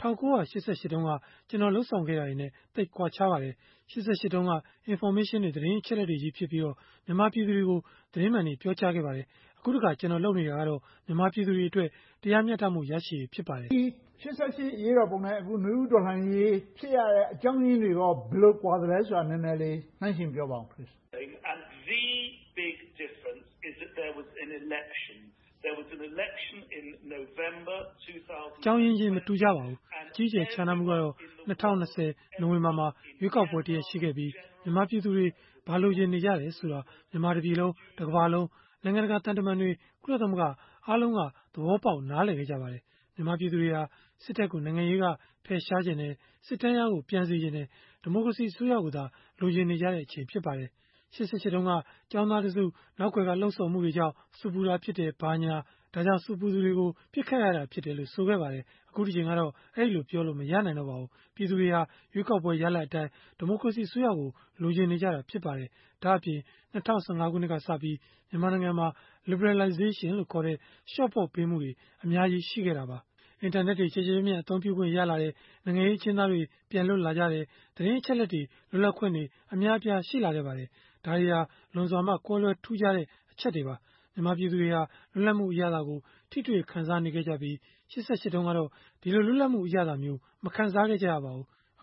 1988တုန်းကကျွန်တော်လှုပ်ဆောင်ခဲ့တာတွေနဲ့သိပ်ကွာခြားပါတယ်။88တုန်းက information တွေသတင်းအချက်အလက်တွေကြီးဖြစ်ပြီးတော့မြန်မာပြည်သူတွေကိုသတင်းမှန်တွေပြောကြားခဲ့ပါတယ်။အခုတခါကျွန်တော်လုပ်နေတာကတော့မြန်မာပြည်သူတွေအတွက်တရားမျှတမှုရရှိရေးဖြစ်ပါတယ်။88အရေးတော်ပုံနဲ့အခုຫນွေဦးတော်လှန်ရေးဖြစ်ရတဲ့အကြောင်းရင်းတွေရောဘယ်လိုကွာသလဲဆိုတာနည်းနည်းလေးနှိုင်းယှဉ်ပြောပါဦးခင်ဗျ။ And the big difference is that there was an election. There was an election in November 2000. အကြောင်းရင်းချင်းမတူကြပါဘူး။အကြီးကျယ်ခြားနားမှုကတော့2020နိုဝင်ဘာမှာရွေးကောက်ပွဲတည်းရှိခဲ့ပြီးမြန်မာပြည်သူတွေဘာလို့ရင်နေကြတယ်ဆိုတာမြန်မာတပြည်လုံးတစ်ကမ္ဘာလုံးနိုင်ငံတကာတန်တမန်တွေကုလသမဂ္ဂအားလုံးကသဘောပေါက်နားလည်ခဲ့ကြပါတယ်။မြန်မာပြည်သူတွေဟာစစ်တပ်ကိုနိုင်ငံရေးကဖယ်ရှားခြင်းနဲ့စစ်တမ်းရားကိုပြန်စီခြင်းနဲ့ဒီမိုကရေစီအစိုးရကိုသာလိုချင်နေကြတဲ့အချိန်ဖြစ်ပါတယ်။88တုန်းကကျောင်းသားတစုနောက်ွယ်ကလှုံ့ဆော်မှုတွေကြောင့်စူပူတာဖြစ်တယ်ဘာညာဒါကြောင့်စူပူသူတွေကိုပြစ်ခတ်ရတာဖြစ်တယ်လို့ဆိုခဲ့ပါတယ်။အခုဒီချိန်ကတော့အဲ့လိုပြောလို့မရနိုင်တော့ပါဘူး။ပြည်သူတွေဟာရွေးကောက်ပွဲရလဒ်အတိုင်းဒီမိုကရေစီအစိုးရကိုလိုချင်နေကြတာဖြစ်ပါတယ်။ဒါ့အပြင်2015ခုနှစ်ကစပြီးမြန်မာနိုင်ငံမှာ liberalization လို့ခေါ်တဲ့ short ပေါ့ပေးမှုတွေအများကြီးရှိခဲ့တာပါ။အင်တာနက်တွေခြေခြေမြတ်အသုံးပြုခွင့်ရလာတဲ့နိုင်ငံရေးအကျဉ်းသားတွေပြန်လွတ်လာကြတဲ့သတင်းအချက်အလက်တွေလွတ်လပ်ခွင့်တွေအများအပြားရှိလာခဲ့ပါတယ်။ဒါတွေဟာလွန်စွာမှကွဲလွဲထူးခြားတဲ့အချက်တွေပါ။မြန်မာပြည်သူတွေဟာလွတ်လပ်မှုအရသာကိုထိတွေ့ခံစားနေခဲ့ကြပြီး88တုန်းကတော့ဒီလိုလွတ်လပ်မှုအရသာမျိုးမခံစားခဲ့ကြရပါဘူး။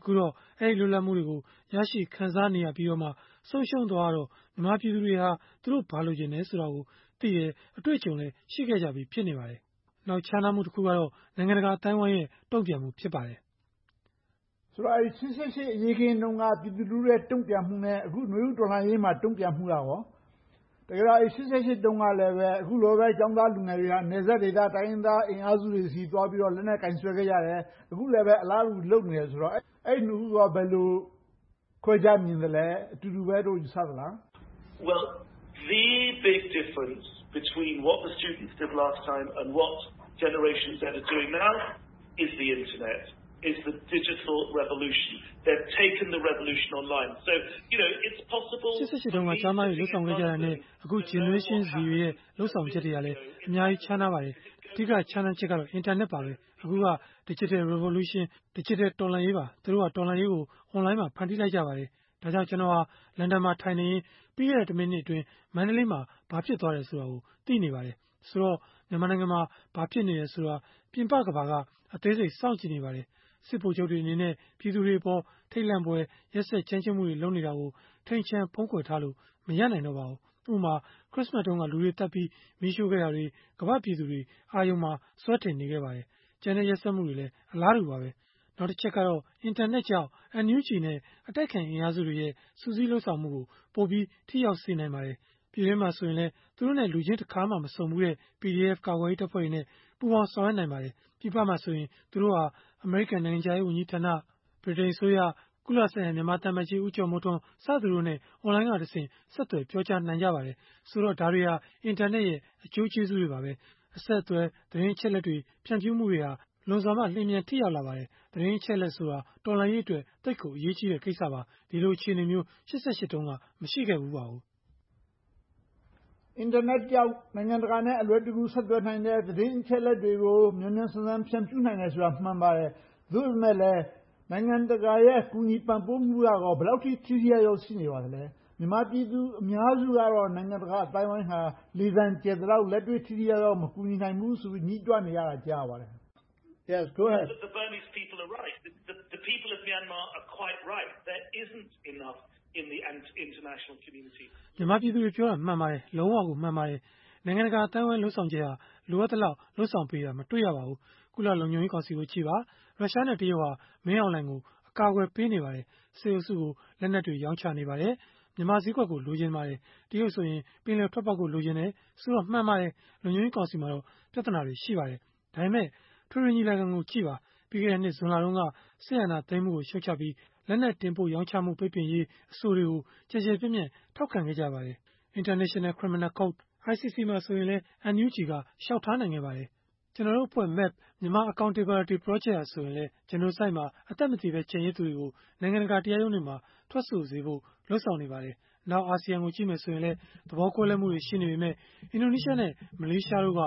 အခုတော့အဲဒီလွတ်လပ်မှုတွေကိုရရှိခံစားနေရပြီးတော့မှဆုံးရှုံးသွားတော့မြန်မာပြည်သူတွေဟာသူတို့ဘာလိုချင်လဲဆိုတာကိုသိရအတွေ့အကြုံလည်းရှိခဲ့ကြပြီးဖြစ်နေပါတယ်။နောက်ခြားနားမှုတစ်ခုကတော့နိုင်ငံတကာအတိုင်းအဝိုင်းရဲ့တုံ့ပြန်မှုဖြစ်ပါတယ်။ဆိုတော့88အရေးခင်းတုန်းကပြည်သူလူထုရဲ့တုံ့ပြန်မှုနဲ့အခုနွေဦးတော်လှန်ရေးမှာတုံ့ပြန်မှုလားရောတကယ်တော့88တုန်းကလည်းပဲအခုလိုပဲចောင်းသားလူငယ်တွေကနေဆက်ဒေတာတိုင်းသားအင်အားစုတွေစီသွားပြီးတော့လက်နက်ကင်ဆွဲခဲ့ရတယ်အခုလည်းပဲအလားတူလုပ်နေတယ်ဆိုတော့အဲ့ဒီနှစ်ခုကဘယ်လိုခွဲခြားမြင်သလဲအတူတူပဲတို့ယူဆသလား Well, the big difference between what the students did last time and what Generation Z are doing now is the internet, is the digital revolution. They've taken the revolution online. So, it's possible... 88တုန်းကကျောင်းသားတွေလှုပ်ဆောင်ခဲ့ကြတာနဲ့အခု Generation Z ရဲ့လှုပ်ဆောင်ချက်တွေကလည်းအများကြီးခြားနားပါတယ်။အဓိကခြားနားချက်ကတော့ internet ပါပဲ။အခုက digital revolution, digital တော်လှန်ရေးပါ။သူတို့ကတော်လှန်ရေးကို online မှာဖန်တီးလိုက်ကြပါတယ်။ဒါကြောင့်ကျွန်တော်ဟာလန်ဒန်မှာထိုင်နေရင်ပြီးခဲ့တဲ့တစ်မိနစ်အတွင်းမန္တလေးမှာဘာဖြစ်သွားတယ်ဆိုတာကိုသိနေပါတယ်။ဆိုတော့မြန်မာနိုင်ငံမှာဘာဖြစ်နေလဲဆိုတာပြင်ပကဘာကအသေးစိတ်စောင့်ကြည့်နေပါတယ်။စစ်ဗိုလ်ချုပ်တွေအနေနဲ့ပြည်သူတွေပေါ်ထိတ်လန့်ပွဲရက်စက်ချမ်းချမ်းမှုတွေလုပ်နေတာကိုထိန်ချမ်းဖုံးကွယ်ထားလို့မရနိုင်တော့ပါဘူး။ဥပမာခရစ်စမတ်တုန်းကလူတွေတက်ပြီးမီးရှို့ခဲ့တာတွေကမ္ဘာပြည်သူတွေအာယုံမှာစွဲတင်နေခဲ့ပါတယ်။ကျန်တဲ့ရက်စက်မှုတွေလည်းအလားတူပါပဲ။နောက်တစ်ချက်ကတော့အင်တာနက်ကြောင့် NUG နဲ့အတိုက်ခံအင်အားစုတွေရဲ့စူးစီးလှုပ်ဆောင်မှုကိုပိုပြီးထိရောက်စေနိုင်ပါတယ်။ပြည်တွင်းမှာဆိုရင်လည်းသူတို့နဲ့လူချင်းတစ်ခါမှမဆုံဘူးတဲ့ PDF ကာကွယ်ရေးတပ်ဖွဲ့တွေနဲ့ပူးပေါင်းဆောင်ရွက်နိုင်ပါတယ်။ပြည်ပမှာဆိုရင်သူတို့ဟာအမေရိကန်နိုင်ငံခြားရေးဝန်ကြီးဌာန၊ဗြိတိန်အစိုးရ၊ကုလဆိုင်ရာမြန်မာသံအမတ်ကြီးဦးကျော်မိုးထွန်းစသူတို့နဲ့အွန်လိုင်းကတဆင့်ဆက်သွယ်ပြောကြားနိုင်ကြပါတယ်။ဆိုတော့ဒါတွေဟာအင်တာနက်ရဲ့အကျိုးကျေးဇူးတွေပါပဲ။အဆက်အသွယ်သတင်းအချက်အလက်တွေဖြန့်ဖြူးမှုတွေဟာလွန်စွာမှလျင်မြန်ထိရောက်လာပါတယ်။သတင်းအချက်အလက်ဆိုတာတော်လှန်ရေးအတွက်သိပ်ကိုအရေးကြီးတဲ့ကိစ္စပါ။ဒီလိုအခြေအနေမျိုး88တုန်းကမရှိခဲ့ဘူးပါဘူး။အင်တာနက်ကြောင့်နိုင်ငံတကာနဲ့အလွယ်တကူဆက်သွယ်နိုင်တဲ့သတင်းအချက်အလက်တွေကိုမြန်မြန်ဆန်ဆန်ဖြန့်ဖြူးနိုင်တယ်ဆိုတာမှန်ပါတယ်။သို့ပေမဲ့လည်းနိုင်ငံတကာရဲ့ကူညီပံ့ပိုးမှုကတော့ဘယ်လောက်ထိထိရောက်ရှိနေပါသလဲ။မြန်မာပြည်သူအများစုကတော့နိုင်ငံတကာအတိုင်းအဝိုင်းဟာလေသံကျယ်သလောက်လက်တွေ့ထိရောက်မကူညီနိုင်ဘူးဆိုပြီးညှိတွားနေရတာကြားပါတယ်။ Yes, go ahead. The Burmese people are right. The people of Myanmar are quite right. There isn't enough in the international community. မြန်မာပြည်သူတွေပြောတာမှန်ပါတယ်။လုံးဝကိုမှန်ပါတယ်။နိုင်ငံတကာအတိုင်းအဝိုင်းလှုပ်ဆောင်ချက်ဟာလိုအပ်သလောက်လှုပ်ဆောင်ပေးတာမတွေ့ရပါဘူး။ကုလလုံခြုံရေးကောင်စီကိုကြည့်ပါ။ရုရှားနဲ့တရုတ်ဟာမင်းအောင်လှိုင်ကိုအကာအကွယ်ပေးနေပါတယ်။စစ်အုပ်စုကိုလက်နက်တွေရောင်းချနေပါတယ်။မြန်မာစည်းကွက်ကိုလိုချင်ပါတယ်။တရုတ်ဆိုရင်ပင်လယ်ထွက်ပေါက်ကိုလိုချင်တယ်ဆိုတော့မှန်ပါတယ်။လုံခြုံရေးကောင်စီမှာတော့ပြဿနာတွေရှိပါတယ်။ဒါပေမဲ့ထွေထွေညီလာခံကိုကြည့်ပါပြီးခဲ့တဲ့နှစ်ဇွန်လတုန်းကစစ်အာဏာသိမ်းမှုကိုရှုတ်ချပြီးလက်နက်တင်ပို့ရောင်းချမှုပိတ်ပင်ရေးအဆိုတွေကိုကြည်ကြဲပြန့်ပြန့်ထောက်ခံခဲ့ကြပါတယ်။ International Criminal Court ICC မှာဆိုရင်လည်း NUG ကရှောက်ထားနိုင်ခဲ့ပါတယ်။ကျွန်တော်တို့အဖွဲ့ MAP Myanmar Accountability Project ဟာဆိုရင်လည်း Genocide မှာအသက်မသေပဲကျန်ရစ်သူတွေကိုနိုင်ငံတကာတရားရုံးတွေမှာထွက်ဆိုစေဖို့လှုံ့ဆော်နေပါတယ်။နောက်အာဆီယံကိုကြည့်မယ်ဆိုရင်လည်းသဘောကွဲလွဲမှုတွေရှိနေပေမဲ့အင်ဒိုနီးရှားနဲ့မလေးရှားတို့က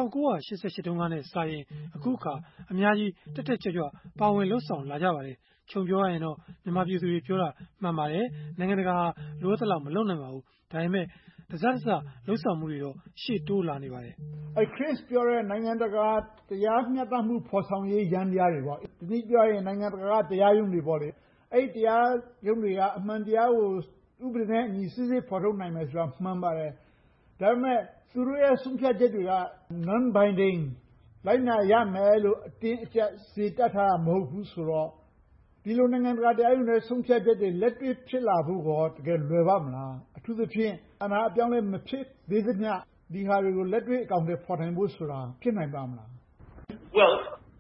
1988တုန်းကနဲ့စာရင်အခုအခါအများကြီးတက်တက်ကြွကြွပါဝင်လှုံ့ဆော်လာကြပါတယ်။ခြုံပြောရရင်တော့မြန်မာပြည်သူတွေပြောတာမှန်ပါတယ်။နိုင်ငံတကာလိုအပ်သလောက်မလုပ်နိုင်ပါဘူး။ဒါပေမဲ့တစလှုပ်ဆောင်မှုတွေတော့ရှေ့တိုးလာနေပါတယ်။ Chris ပြောတဲ့နိုင်ငံတကာတရားမျှတမှုဖော်ဆောင်ရေးယန္တရားတွေပေါ့။ဒီနေ့ပြောရင်နိုင်ငံတကာတရားရုံးတွေပေါ့လေ။အဲ့တရားရုံးတွေကအမှန်တရားကိုဥပဒေနဲ့အညီစစ်ဆေးဖော်ထုတ်နိုင်မယ်ဆိုတာမှန်ပါတယ်။ဒါပေမဲ့သူတို့ရဲ့ဆုံးဖြတ်ချက်တွေက non binding လိုက်နာရမယ်လို့အတင်းအကျပ်စေတတ်ထားတာမဟုတ်ဘူးဆိုတော့ဒီလိုနိုင်ငံတကာတရားရုံးတွေဆုံးဖြတ်ချက်တွေလက်တွေ့ဖြစ်လာဖို့ကောတကယ်လွယ်ပါမလား။အထူးသဖြင့်အာဏာအပြောင်းလဲမဖြစ်သေးသမျှဒီဟာတွေကိုလက်တွေ့အကောင်အထည်ဖော်နိုင်ဖို့ဆိုတာဖြစ်နိုင်ပါမလား။ Well,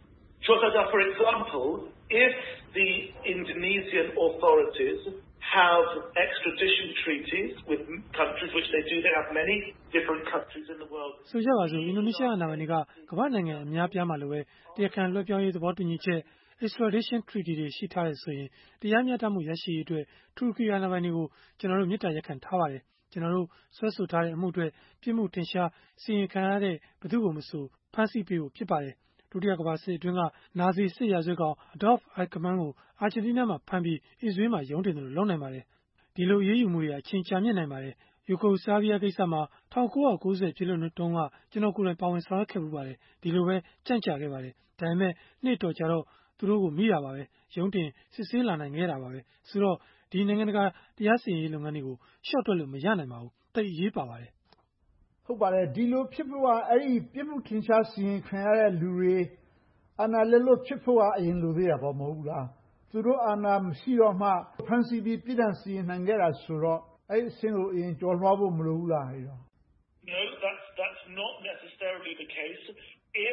for example, if the Indonesian authorities have extradition treaties with countries, which they do, they have many different countries in the world. ဆိုကြပါစို့အင်ဒိုနီးရှားအာဏာပိုင်တွေကကမ္ဘာနိုင်ငံအများပြားမှာလိုပဲတရားခံလွှဲပြောင်းရေးသဘောတူညီချက် extradition treaty တွေရှိထားတယ်ဆိုရင်တရားမျှတမှုရရှိရေးအတွက်တူရကီအာဏာပိုင်တွေကိုကျွန်တော်တို့မြစ်တာရက်ခံထားပါတယ်ကျွန်တော်တို့ဆွဲဆိုထားတဲ့အမှုအတွက်ပြစ်မှုထင်ရှားစီရင်ခံရတဲ့ဘယ်သူကိုမဆိုဖမ်းဆီးပေးဖို့ဖြစ်ပါတယ်ဒုတိယကမ္ဘာစစ်အတွင်းကနာဇီစစ်ရာဇဝတ်ကောင် Adolf Eichmann ကိုအာဂျင်တီးနားမှာဖမ်းပြီးအစ္စရေးမှာရုံးတင်တယ်လို့လုပ်နိုင်ပါတယ်ဒီလိုရေးယူမှုတွေအချင်းချာမြင့်နိုင်ပါတယ်ယူဂိုဆာဗီးယားကိစ္စမှာ1990ပြည်လွန်တုန်းကကျွန်တော်ကိုယ်တိုင်ပါဝင်ဆောင်ရွက်ခဲ့မှုပါတယ်ဒီလိုပဲကြန့်ကြာခဲ့ပါတယ်ဒါပေမဲ့နှစ်တော်ကြာတော့သူတို့ကိုမိတာပါပဲရုံးတင်စစ်ဆေးလာနိုင်ခဲ့တာပါပဲဆိုတော့ဒီနိုင်ငံတကာတရားစီရင်ရေးလုပ်ငန်းတွေကိုရှော့တွက်လို့မရနိုင်ပါဘူးတိတ်အရေးပါပါတယ်ဟုတ်ပါတယ်ဒီလိုဖြစ်ဖို့ကအဲ့ဒီပြစ်မှုထင်ရှားစီရင်ခံရတဲ့လူတွေအာဏာလက်လွတ်ဖြစ်ဖို့ကအရင်လိုသေးတာပေါ့မဟုတ်ဘူးလားသူတို့အာဏာမရှိတော့မှဖန်စီပြီးပြည်ထောင်စီရင်နိုင်ခဲ့တာဆိုတော့အဲ့ဒီအဆင့်ကိုအရင်ကျော်လွှားဖို့မလိုဘူးလားအဲ့တော့ No, that's not necessarily the case. If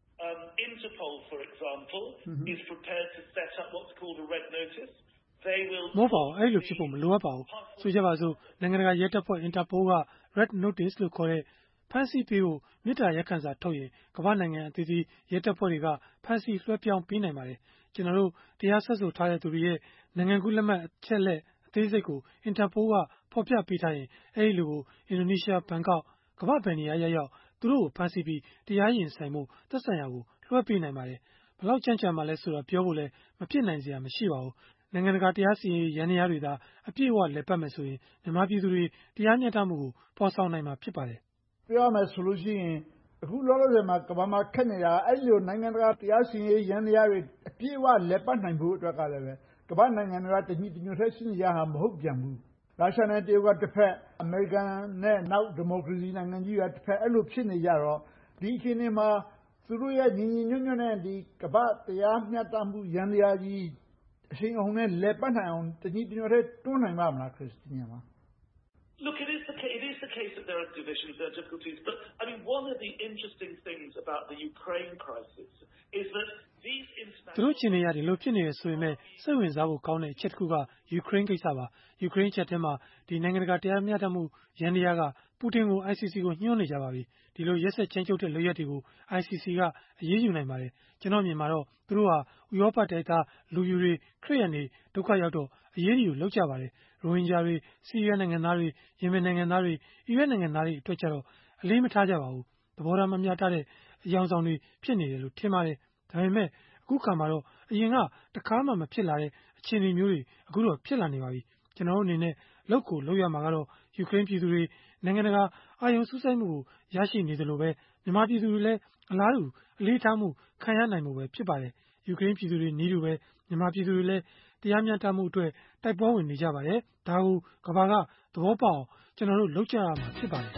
Interpol, for example, is prepared to set up what's called a red notice, they will... မောပါအဲ့လိုဖြစ်ဖို့မလိုအပ်ပါဘူးဆိုကြပါစို့နိုင်ငံတကာရဲတပ်ဖွဲ့ Interpol က red notice လို့ခေါ်တဲ့ဖမ်းဆီးပေးဖို့မြစ်တာရက်ခံစာထုတ်ရင်ကမ္ဘာနိုင်ငံအသီးသီးရဲတပ်ဖွဲ့တွေကဖမ်းဆီးလွှဲပြောင်းပေးနိုင်ပါတယ်ကျွန်တော်တို့တရားစွဲဆိုထားတဲ့သူတွေရဲ့နိုင်ငံကူးလက်မှတ်အချက်လက်အသေးစိတ်ကို Interpol ကဖော်ပြပေးထားရင်အဲ့ဒီလိုကိုအင်ဒိုနီးရှားဘန်ကောက်ကမ္ဘာဗန်နီယာရောက်သူတို့ကိုဖမ်းဆီးပြီးတရားရင်ဆိုင်မှုသက်ဆိုင်ရာကိုလွှဲပေးနိုင်ပါတယ်ဘလောက်ကြမ်းကြမ်းမှလဲဆိုတာပြောဖို့လည်းမဖြစ်နိုင်စရာမရှိပါဘူးနိုင်ငံတကာတရားစီရင်ရေးရန်ရာတွေသာအပြည့်အဝလည်ပတ်မယ်ဆိုရင်မြန်မာပြည်သူတွေတရားမျှတမှုကိုပေါ်ဆောင်နိုင်မှာဖြစ်ပါတယ်ပြောရမယ်ဆိုလို့ရှိရင်အခုလောလောဆယ်မှာကမ္ဘာမှာခက်နေတာအဲ့လိုနိုင်ငံတကာတရားစီရင်ရေးရန်ရာတွေအပြည့်အဝလည်ပတ်နိုင်ဖို့အတွက်ကလည်းပဲကမ္ဘာနိုင်ငံတွေကတညီတညွတ်ထဲရှိနေရတာမဟုတ်ပြန်ဘူးရုရှားနဲ့တရုတ်ကတစ်ဖက်အမေရိကန်နဲ့နောက်ဒီမိုကရေစီနိုင်ငံကြီးကတစ်ဖက်အဲ့လိုဖြစ်နေကြတော့ဒီအချိန်မှာသူတို့ရဲ့ညီညီညွတ်ညွတ်နဲ့ဒီကမ္ဘာတရားမျှတမှုရန်ရာကြီးအရှင်အောင်နဲ့လည်ပတ်နိုင်အောင်တညီတညွတ်ထဲတွန်းနိုင်ပါမလားခရစ်စတီယာမှာ Look, it is the case that there are divisions, there are difficulties, but I mean, one of the interesting things about the Ukraine crisis is that these international... သူတို့ချင်းနေရတယ်လို့ဖြစ်နေရဆိုရင်စိတ်ဝင်စားဖို့ကောင်းတဲ့အချက်တစ်ခုကယူကရိန်းကိစ္စပါယူကရိန်းချက်ထဲမှာဒီနိုင်ငံတကာတရားမျှတမှုရန်တရားကပူတင်ကို ICC ကိုညှို့နေကြပါပြီဒီလိုရက်ဆက်ချင်းချုပ်တဲ့လုပ်ရက်တွေကို ICC ကအရေးယူနိုင်ပါတယ်ကျွန်တော်မြင်မှာတော့သူတို့ဟာဥရောပတိုက်သားလူယူတွေခရစ်ယာန်တွေဒုက္ခရောက်တော့အရေးယူလုပ်ကြပါတယ်ရိုဟင်ဂျာတွေဆီးရီးယားနိုင်ငံသားတွေယီမင်နိုင်ငံသားတွေအီရတ်နိုင်ငံသားတွေအတွက်ကြတော့အလေးမထားကြပါဘူးသဘောထားမမျှတတဲ့အယောင်ဆောင်တွေဖြစ်နေတယ်လို့ထင်ပါတယ်ဒါပေမဲ့အခုခါမှာတော့အရင်ကတခါမှမဖြစ်လာတဲ့အခြေအနေမျိုးတွေအခုတော့ဖြစ်လာနေပါပြီကျွန်တော်တို့အနေနဲ့လောက်ကိုလောက်ရမှာကတော့ယူကရိန်းပြည်သူတွေနိုင်ငံတကာအာရုံစူးစိုက်မှုကိုရရှိနေသလိုပဲမြန်မာပြည်သူတွေလည်းအလားတူအလေးထားမှုခံရနိုင်မှုပဲဖြစ်ပါတယ်ယူကရိန်းပြည်သူတွေနီးတူပဲမြန်မာပြည်သူတွေလည်းတရားမျှတမှုအတွက်တိုက်ပွဲဝင်နေကြပါတယ်ဒါကိုကမ္ဘာကသဘောပေါက်အောင်ကျွန်တော်တို့လုပ်ကြရမှာဖြစ်ပါတယ်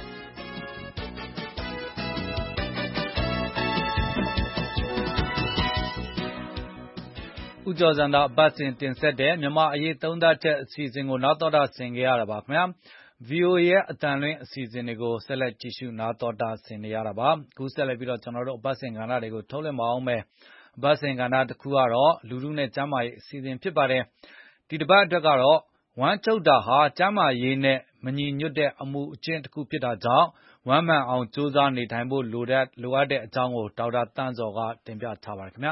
ဦးကျော်ဇံသာအပတ်စဉ်တင်ဆက်တဲ့မြန်မာအရေးသုံးသပ်ချက်အစီအစဉ်ကိုနောက်တော်တာဆင်ကြရတာပါခင်ဗျာ VOA ရဲ့အတန်လွင့်အစီအစဉ်တွေကိုဆက်လက်ကြည့်ရှုနားတော်တာဆင်နေရတာပါအခုဆက်လက်ပြီးတော့ကျွန်တော်တို့အပတ်စဉ်ကဏ္ဍတွေကိုထုတ်လွှင့်ပါအောင်မယ်အပတ်စဉ်ကဏ္ဍတစ်ခုကတော့လူထုနဲ့ကျန်းမာရေးအစီအစဉ်ဖြစ်ပါတယ်ဒီတစ်ပတ်အတွက်ကတော့ဝမ်းချုပ်တာဟာကျန်းမာရေးနဲ့မညီညွတ်တဲ့အမှုအကျင့်တစ်ခုဖြစ်တာကြောင့်ဝမ်းမှန်အောင်ကြိုးစားနေထိုင်ဖို့လိုအပ်တဲ့အကြောင်းကိုဒေါက်တာတန့်ဇော်ကတင်ပြထားပါတယ်ခင်ဗျာ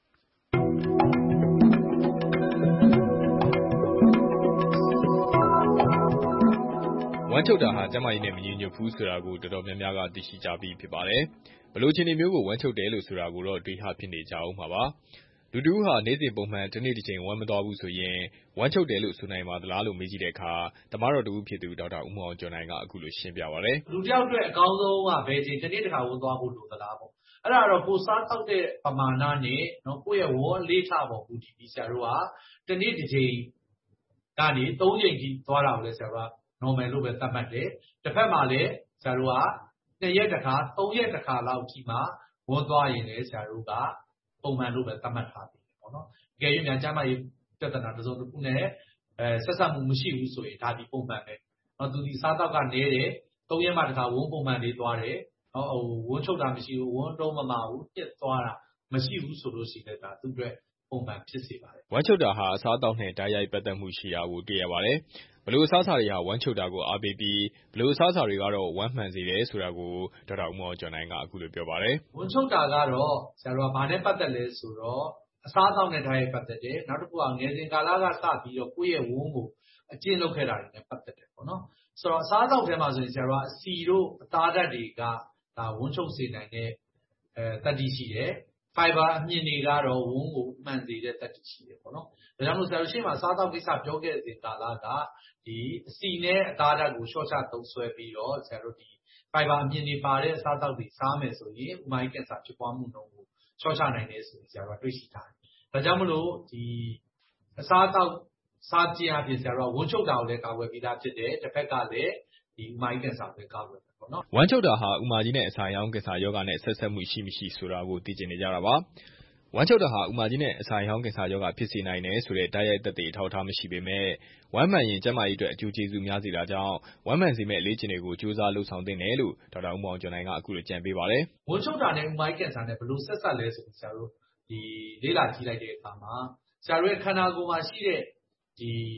ဝမ်းချုပ်တာဟာကျန်းမာရေးနဲ့မညီညွတ်ဘူးဆိုတာကိုတော်တော်များများကသိရှိကြပြီးဖြစ်ပါတယ်။ဘလို့ချင်းဒီမျိုးကိုဝမ်းချုပ်တယ်လို့ဆိုတာကိုတော့တွေးဟဖြစ်နေကြအောင်ပါပါ။လူတူဟာနေ့စဉ်ပုံမှန်တစ်နေ့တစ်ချိန်ဝမ်းမသွားဘူးဆိုရင်ဝမ်းချုပ်တယ်လို့ဆိုနိုင်ပါသလားလို့မေးကြည့်တဲ့အခါတမတော်တူဖြစ်သူဒေါက်တာဦးမောင်ကျော်နိုင်ကအခုလိုရှင်းပြပါဗျ။လူတယောက်အတွက်အကောင်းဆုံးကဘယ်ချိန်တစ်နေ့တစ်ခါဝမ်းသွားဖို့လိုသလားပေါ့။အဲ့ဒါတော့ကိုစားတောက်တဲ့ပမာဏနဲ့နော်ကိုယ့်ရဲ့ဝမ်းလေးချပေါ်ဘူးဒီဆရာတို့ကတစ်နေ့တစ်ချိန်ကနေ 3 ချိန်ထိသွားတာကိုလည်းဆရာတို့ကnormal လို့ပဲသတ်မှတ်တယ်။တစ်ဖက်မှာလည်းဆရာတို့က2 ရက်တစ်ခါ3 ရက်တစ်ခါလောက်ထိမှဝန်းသွားရင်လည်းဆရာတို့ကပုံမှန်လို့ပဲသတ်မှတ်ထားတယ်ပေါ့နော်။ကြည့်ရင်ကျန်းမာရေးပြဿနာတစ်စုံတစ်ခုနဲ့ဆက်ဆက်မှုမရှိဘူးဆိုရင်ဒါဒီပုံမှန်ပဲ။နော်သူဒီစားတော့ကနေတယ်3 ရက်မှတစ်ခါဝန်းပုံမှန်လေးသွားတယ်။နော်ဝန်းချုပ်တာမရှိဘူးဝန်းတုံးမမဘူးပြစ်သွားတာမရှိဘူးဆိုလို့ရှိရင်ဒါသူ့အတွက်ပုံမှန်ဖြစ်စေပါတယ်။ဝမ်းချုပ်တာဟာအစားအသောက်နဲ့တိုက်ရိုက်ပတ်သက်မှုရှိတာကိုတွေ့ရပါတယ်။ဘလို့အစားအစာတွေဟာဝမ်းချုပ်တာကိုအားပေးပြီးဘလို့အစားအစာတွေကတော့ဝမ်းမှန်စေတယ်ဆိုတာကိုဒေါက်တာဦးမောင်ကျော်နိုင်ကအခုလိုပြောပါတယ်။ဝမ်းချုပ်တာကတော့ဆရာတို့ကဘာနဲ့ပတ်သက်လဲဆိုတော့အစားအသောက်နဲ့တိုက်ရိုက်ပတ်သက်တယ်။နောက်တစ်ခုကငယ်စဉ်ကာလကစပြီးတော့ကိုယ့်ရဲ့ဝမ်းကိုအကျဉ်းလုပ်ခဲ့တာတွေနဲ့ပတ်သက်တယ်ပေါ့နော်။ဆိုတော့အစားအသောက်ထဲမှာဆိုရင်ဆရာတို့ကအဆီတို့အသားဓာတ်တွေကဒါဝမ်းချုပ်စေနိုင်တဲ့တတ္တိရှိတယ်။ fiber အမြင့်တွေကတော့ဝမ်းကိုမှန်စေတဲ့တတ္တိရှိတယ်ပေါ့နော်။ဒါကြောင့်မို့ဆရာတို့ရှေ့မှာစားသောက်ကိစ္စပြောခဲ့တဲ့ကာလကဒီအဆီနဲ့အသားဓာတ်ကိုရှော့ချသုံးစွဲပြီးတော့ဆရာတို့ဒီ fiber အမြင့်တွေပါတဲ့အစားအသောက်တွေစားမယ်ဆိုရင်ဥမာကင်ဆာဖြစ်ပွားမှုနှုန်းကိုရှော့ချနိုင်တယ်ဆိုရင်ဆရာတို့တွေ့ရှိထားတယ်ဒါကြောင့်မလို့ဒီအစားအသောက်စားခြင်းအပြင်ဆရာတို့ကဝန်းချုပ်တာကိုလည်းကာကွယ်ပြီးသားဖြစ်တယ်တစ်ဖက်ကလည်းဒီဥမာကြီးကင်ဆာကိုကာကွယ်တယ်ပေါ့နော်ဝမ်းချုပ်တာဟာဥမာကြီးနဲ့အစာရောင်ကင်ဆာယောဂနဲ့ဆက်ဆက်မှုရှိမရှိဆိုတာကိုသိချင်နေကြတာပါဝမ်းချုပ်တာဟာဥမာကြီးနဲ့အစာရောင်ကင်ဆာယောဂဖြစ်စေနိုင်တယ်ဆိုတဲ့တိုက်ရိုက်သက်သေအထောက်အထားမရှိပေမဲ့ဝမ်းမှန်ရင်ကျန်းမာရေးအတွက်အကျိုးကျေးဇူးများစေတာကြောင့်ဝမ်းမှန်စေမဲ့အလေးချိန်တွေကိုကြိုးစားလှုပ်ဆောင်သင့်တယ်လို့ဒေါက်တာဦးမောင်ကျော်နိုင်ကအခုလိုကြံပေးပါတယ်ဝမ်းချုပ်တာနဲ့ဥမာကြီးကင်ဆာနဲ့ဘယ်လိုဆက်ဆက်လဲဆိုပြီးဆရာတို့ဒီလေ့လာကြည့်လိုက်တဲ့အခါမှာဆရာတို့ရဲ့ခန္ဓာကိုယ်မှာရှိတဲ့ဒီ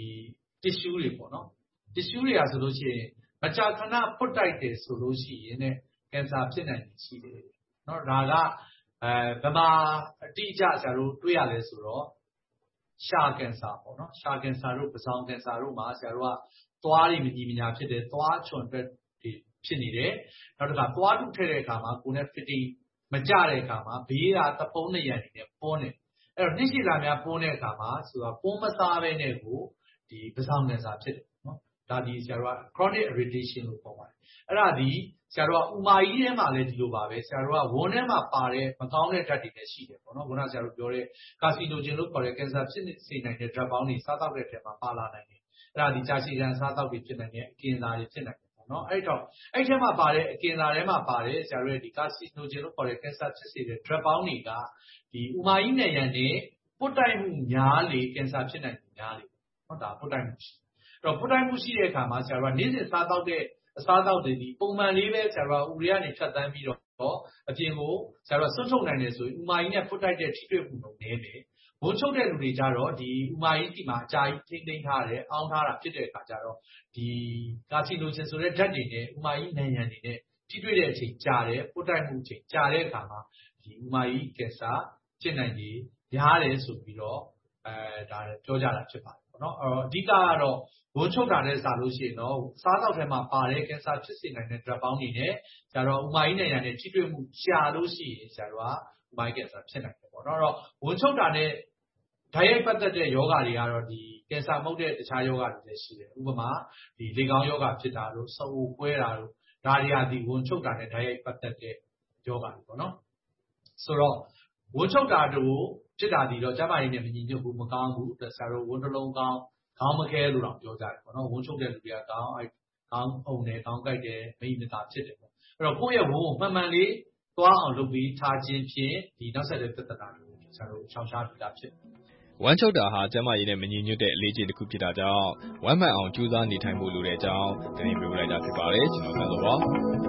tissue တွေပေါ့နော် tissue တွေဟာဆိုလို့ရှိရင်မကြာခဏဖွတ်တိုက်တယ်ဆိုလို့ရှိရင်ねကင်ဆာဖြစ်နိုင်ရှိတယ်เนาะဒါကဘယ်မှာအတိအကျဆရာတို့တွေ့ရလဲဆိုတော့ရှာကင်ဆာပေါ့နော်ရှာကင်ဆာတို့ပဇောင်ကင်ဆာတို့မှာဆရာတို့ကသွားတွေမညီမညာဖြစ်တယ်သွားချွန်အတွက်ဖြစ်နေတယ်နောက်တစ်ခါသွားထုထည့်တဲ့အခါမှာကိုယ်နဲ့ fitting မကြတဲ့အခါမှာဘေးကသဖုံးနှစ်ရံနေနဲ့ပွန်းတယ်အဲ့တော့နှိရှိလာများပွန်းတဲ့အခါမှာဆိုတာပွန်းမစားဘဲနဲ့ကိုဒီပဇောင်ကင်ဆာဖြစ်တယ်နော်ဒါဒီဆရာတို့က chronic irritation လို့ခေါ်ပါတယ်အဲ့ဒါဒီဆရာတို့ကဥမာကြီးထဲမှာလည်းဒီလိုပါပဲဆရာတို့ကဝန်းထဲမှာပါတဲ့မကောင်းတဲ့ဓာတ်တွေလည်းရှိတယ်ပေါ့နော်ခုနဆရာတို့ပြောတဲ့ carcinogen လို့ခေါ်တဲ့ကင်ဆာဖြစ်စေနိုင်တဲ့ဓာတ်ပေါင်းတွေစားတောက်တဲ့ထဲမှာပါလာနိုင်တယ်အဲ့ဒါဒီကြာရှည်ခံစားတောက်တွေဖြစ်နိုင်တယ်အကင်စာတွေဖြစ်နိုင်တယ်ပေါ့နော်အဲ့တော့အဲ့ထဲမှာပါတဲ့အကင်စာထဲမှာပါတယ်ဆရာတို့ရဲ့ဒီ carcinogen လို့ခေါ်တဲ့ကင်ဆာဖြစ်စေတဲ့ဓာတ်ပေါင်းတွေကဒီဥမာကြီးနယ်ရံနဲ့ပုတ်တိုက်မှုများလေကင်ဆာဖြစ်နိုင်မှုများလေဟုတ်တာပုတ်တိုက်မှုရှိအဲ့တော့ပုတ်တိုက်မှုရှိတဲ့အခါမှာဆရာတို့ကနေ့စဉ်စားတောက်တဲ့အစားအသောက်တွေဒီပုံမှန်လေးပဲဆရာတို့ကဥရိယနေဖြတ်သန်းပြီးတော့အပြင်ကိုဆရာတို့ဆွတ်ထုတ်နိုင်တယ်ဆိုရင်ဥမာကြီးနဲ့ဖွတ်တိုက်တဲ့ထိတွေ့မှုလုံးနည်းတယ်။ဝန်းချုပ်တဲ့လူတွေကြတော့ဒီဥမာကြီးဒီမှာအကြာကြီးထိမ့်ထားတယ်အောင်းထားတာဖြစ်တဲ့အခါကျတော့ဒီကာစီနိုဂျင်ဆိုတဲ့ဓာတ်တွေနဲ့ဥမာကြီးနံရံတွေနဲ့ထိတွေ့တဲ့အချိန်ကြာတယ်ဖွတ်တိုက်မှုအချိန်ကြာတဲ့အခါမှာဒီဥမာကြီးကင်ဆာဖြစ်နိုင်တယ်များတယ်ဆိုပြီးတော့ဒါပြောကြတာဖြစ်ပါတယ်ပေါ့နော်။အဓိကကတော့ဝန်းချုပ်တာနဲ့စလို့ရှိရင်တော့စားတောက်ထဲမှာပါတဲ့ကင်ဆာဖြစ်စေနိုင်တဲ့ဓာတ်ပေါင်းတွေနဲ့ဆရာတော်ဥမာကြီးနဲ့ရတဲ့ထိတွေ့မှုရှာလို့ရှိရင်ဆရာတော်ကဥမာကြီးကင်ဆာဖြစ်နိုင်တယ်ပေါ့နော်။အဲ့တော့ဝန်းချုပ်တာနဲ့ဓာတ်ရိုက်ပတ်သက်တဲ့ယောဂတွေကတော့ဒီကင်ဆာမဟုတ်တဲ့တခြားယောဂတွေလည်းရှိတယ်။ဥပမာဒီလေကောင်းယောဂဖြစ်တာတို့စအုပ်ကွဲတာတို့ဒါတွေဟာဒီဝန်းချုပ်တာနဲ့ဓာတ်ရိုက်ပတ်သက်တဲ့ယောဂတွေပေါ့နော်။ဆိုတော့ဝန်းချုပ်တာတို့ဖြစ်တာဒီတော့ကျမကြီးနဲ့မညီညွတ်ဘူးမကောင်းဘူးဆရာတို့ဝန်းတစ်လုံးကောင်းခေါင်းမခဲလို့တော့ပြောကြတယ်ပေါ့နော်ဝန်းချုပ်တဲ့လူတွေကခေါင်းအုံတယ်ခေါင်းကိုက်တယ်မိမသာဖြစ်တယ်ပေါ့အဲ့တော့ကိုယ့်ရဲ့ဝန်းကိုမှန်မှန်လေးသွားအောင်လုပ်ပြီးထားခြင်းဖြင့်ဒီနောက်ဆက်တဲ့ပြဿနာတွေကိုဆရာတို့ရှောင်ရှားပြီးသားဖြစ်ဝမ်းချုပ်တာဟာကျန်းမာရေးနဲ့မညီညွတ်တဲ့အလေးချိန်တစ်ခုဖြစ်တာကြောင့်ဝမ်းမှန်အောင်ကြိုးစားနေထိုင်ဖို့လိုတဲ့အကြောင်းသတင်းပေးလိုက်တာဖြစ်ပါတယ်ကျွန်တော်ကတော့ပါ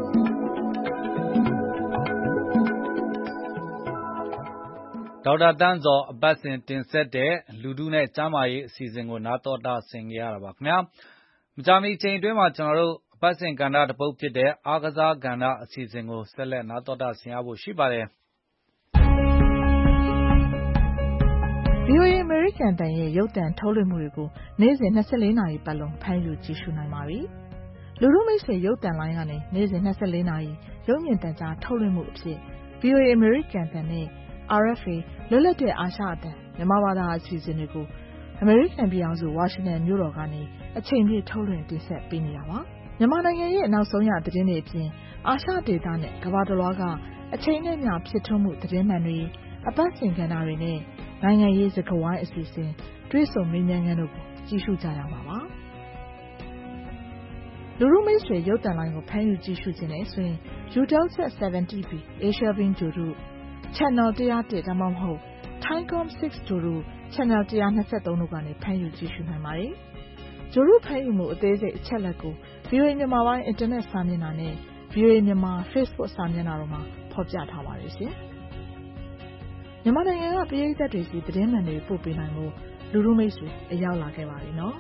ဒေါက်တာတန်းစောအပတ်စဉ်တင်ဆက်တဲ့လူထုနဲ့ကျန်းမာရေးအစီအစဉ်ကိုနားတော်တာဆင်ကြရတာပါခင်ဗျာမကြာမီချိန်အတွင်းမှာကျွန်တော်တို့အပတ်စဉ်ကဏ္ဍတစ်ပုဒ်ဖြစ်တဲ့အားကစားကဏ္ဍအစီအစဉ်ကိုဆက်လက်နားတော်တာဆင်ရဖို့ရှိပါတယ် VOA American တန်ရဲ့ရုပ်သံထုတ်လွှင့်မှုတွေကိုနေ့စဉ်24နာရီပတ်လုံးဖမ်းယူကြည့်ရှုနိုင်ပါပြီလူထုမိတ်ဆွေရုပ်သံလိုင်းကနေနေ့စဉ်24နာရီရုပ်မြင်သံကြားထုတ်လွှင့်မှုအဖြစ် VOA American တန်နဲ့RFA လွတ်လပ်တဲ့အာရှအသံမြန်မာဘာသာအစီအစဉ်တွေကို American ပြည်အောင်စု Washington မြို့တော်ကနေအချိန်ပြည့်ထုတ်လွှင့်တင်ဆက်ပေးနေတာပါမြန်မာနိုင်ငံရဲ့နောက်ဆုံးရသတင်းတွေအပြင်အာရှဒေသနဲ့ကမ္ဘာတစ်လွှားကအချိန်နဲ့မျှဖြစ်ထွန်းမှုသတင်းမှန်တွေအပတ်စဉ်ကဏ္ဍတွေနဲ့နိုင်ငံရေးစကားဝိုင်းအစီအစဉ်တွေးဆုံမေးမြန်းခန်းတို့ကိုကြည့်ရှုကြရမှာပါလူထုမိတ်ဆွေရုပ်သံလိုင်းကိုဖမ်းယူကြည့်ရှုခြင်းနဲ့ဆိုရင် Eutelsat 70B Asia Beam ဂျိုတို့ Channel 101ဒါမှမဟုတ် Thaicom 6ဂျိုတို့ Channel 123တို့ကနေဖမ်းယူကြည့်ရှုနိုင်ပါတယ်။ဂျိုတို့ဖမ်းယူမှုအသေးစိတ်အချက်လက်ကို VOA မြန်မာပိုင်းအင်တာနက်စာမျက်နှာနဲ့ VOA မြန်မာ Facebook စာမျက်နှာတို့မှာဖော်ပြထားပါတယ်ရှင်။မြန်မာနိုင်ငံကပြည်သက်တွေစီသတင်းမှန်တွေပို့ပေးနိုင်မှုလူထုမိတ်ဆွေအရောက်လာခဲ့ပါပြီနော်။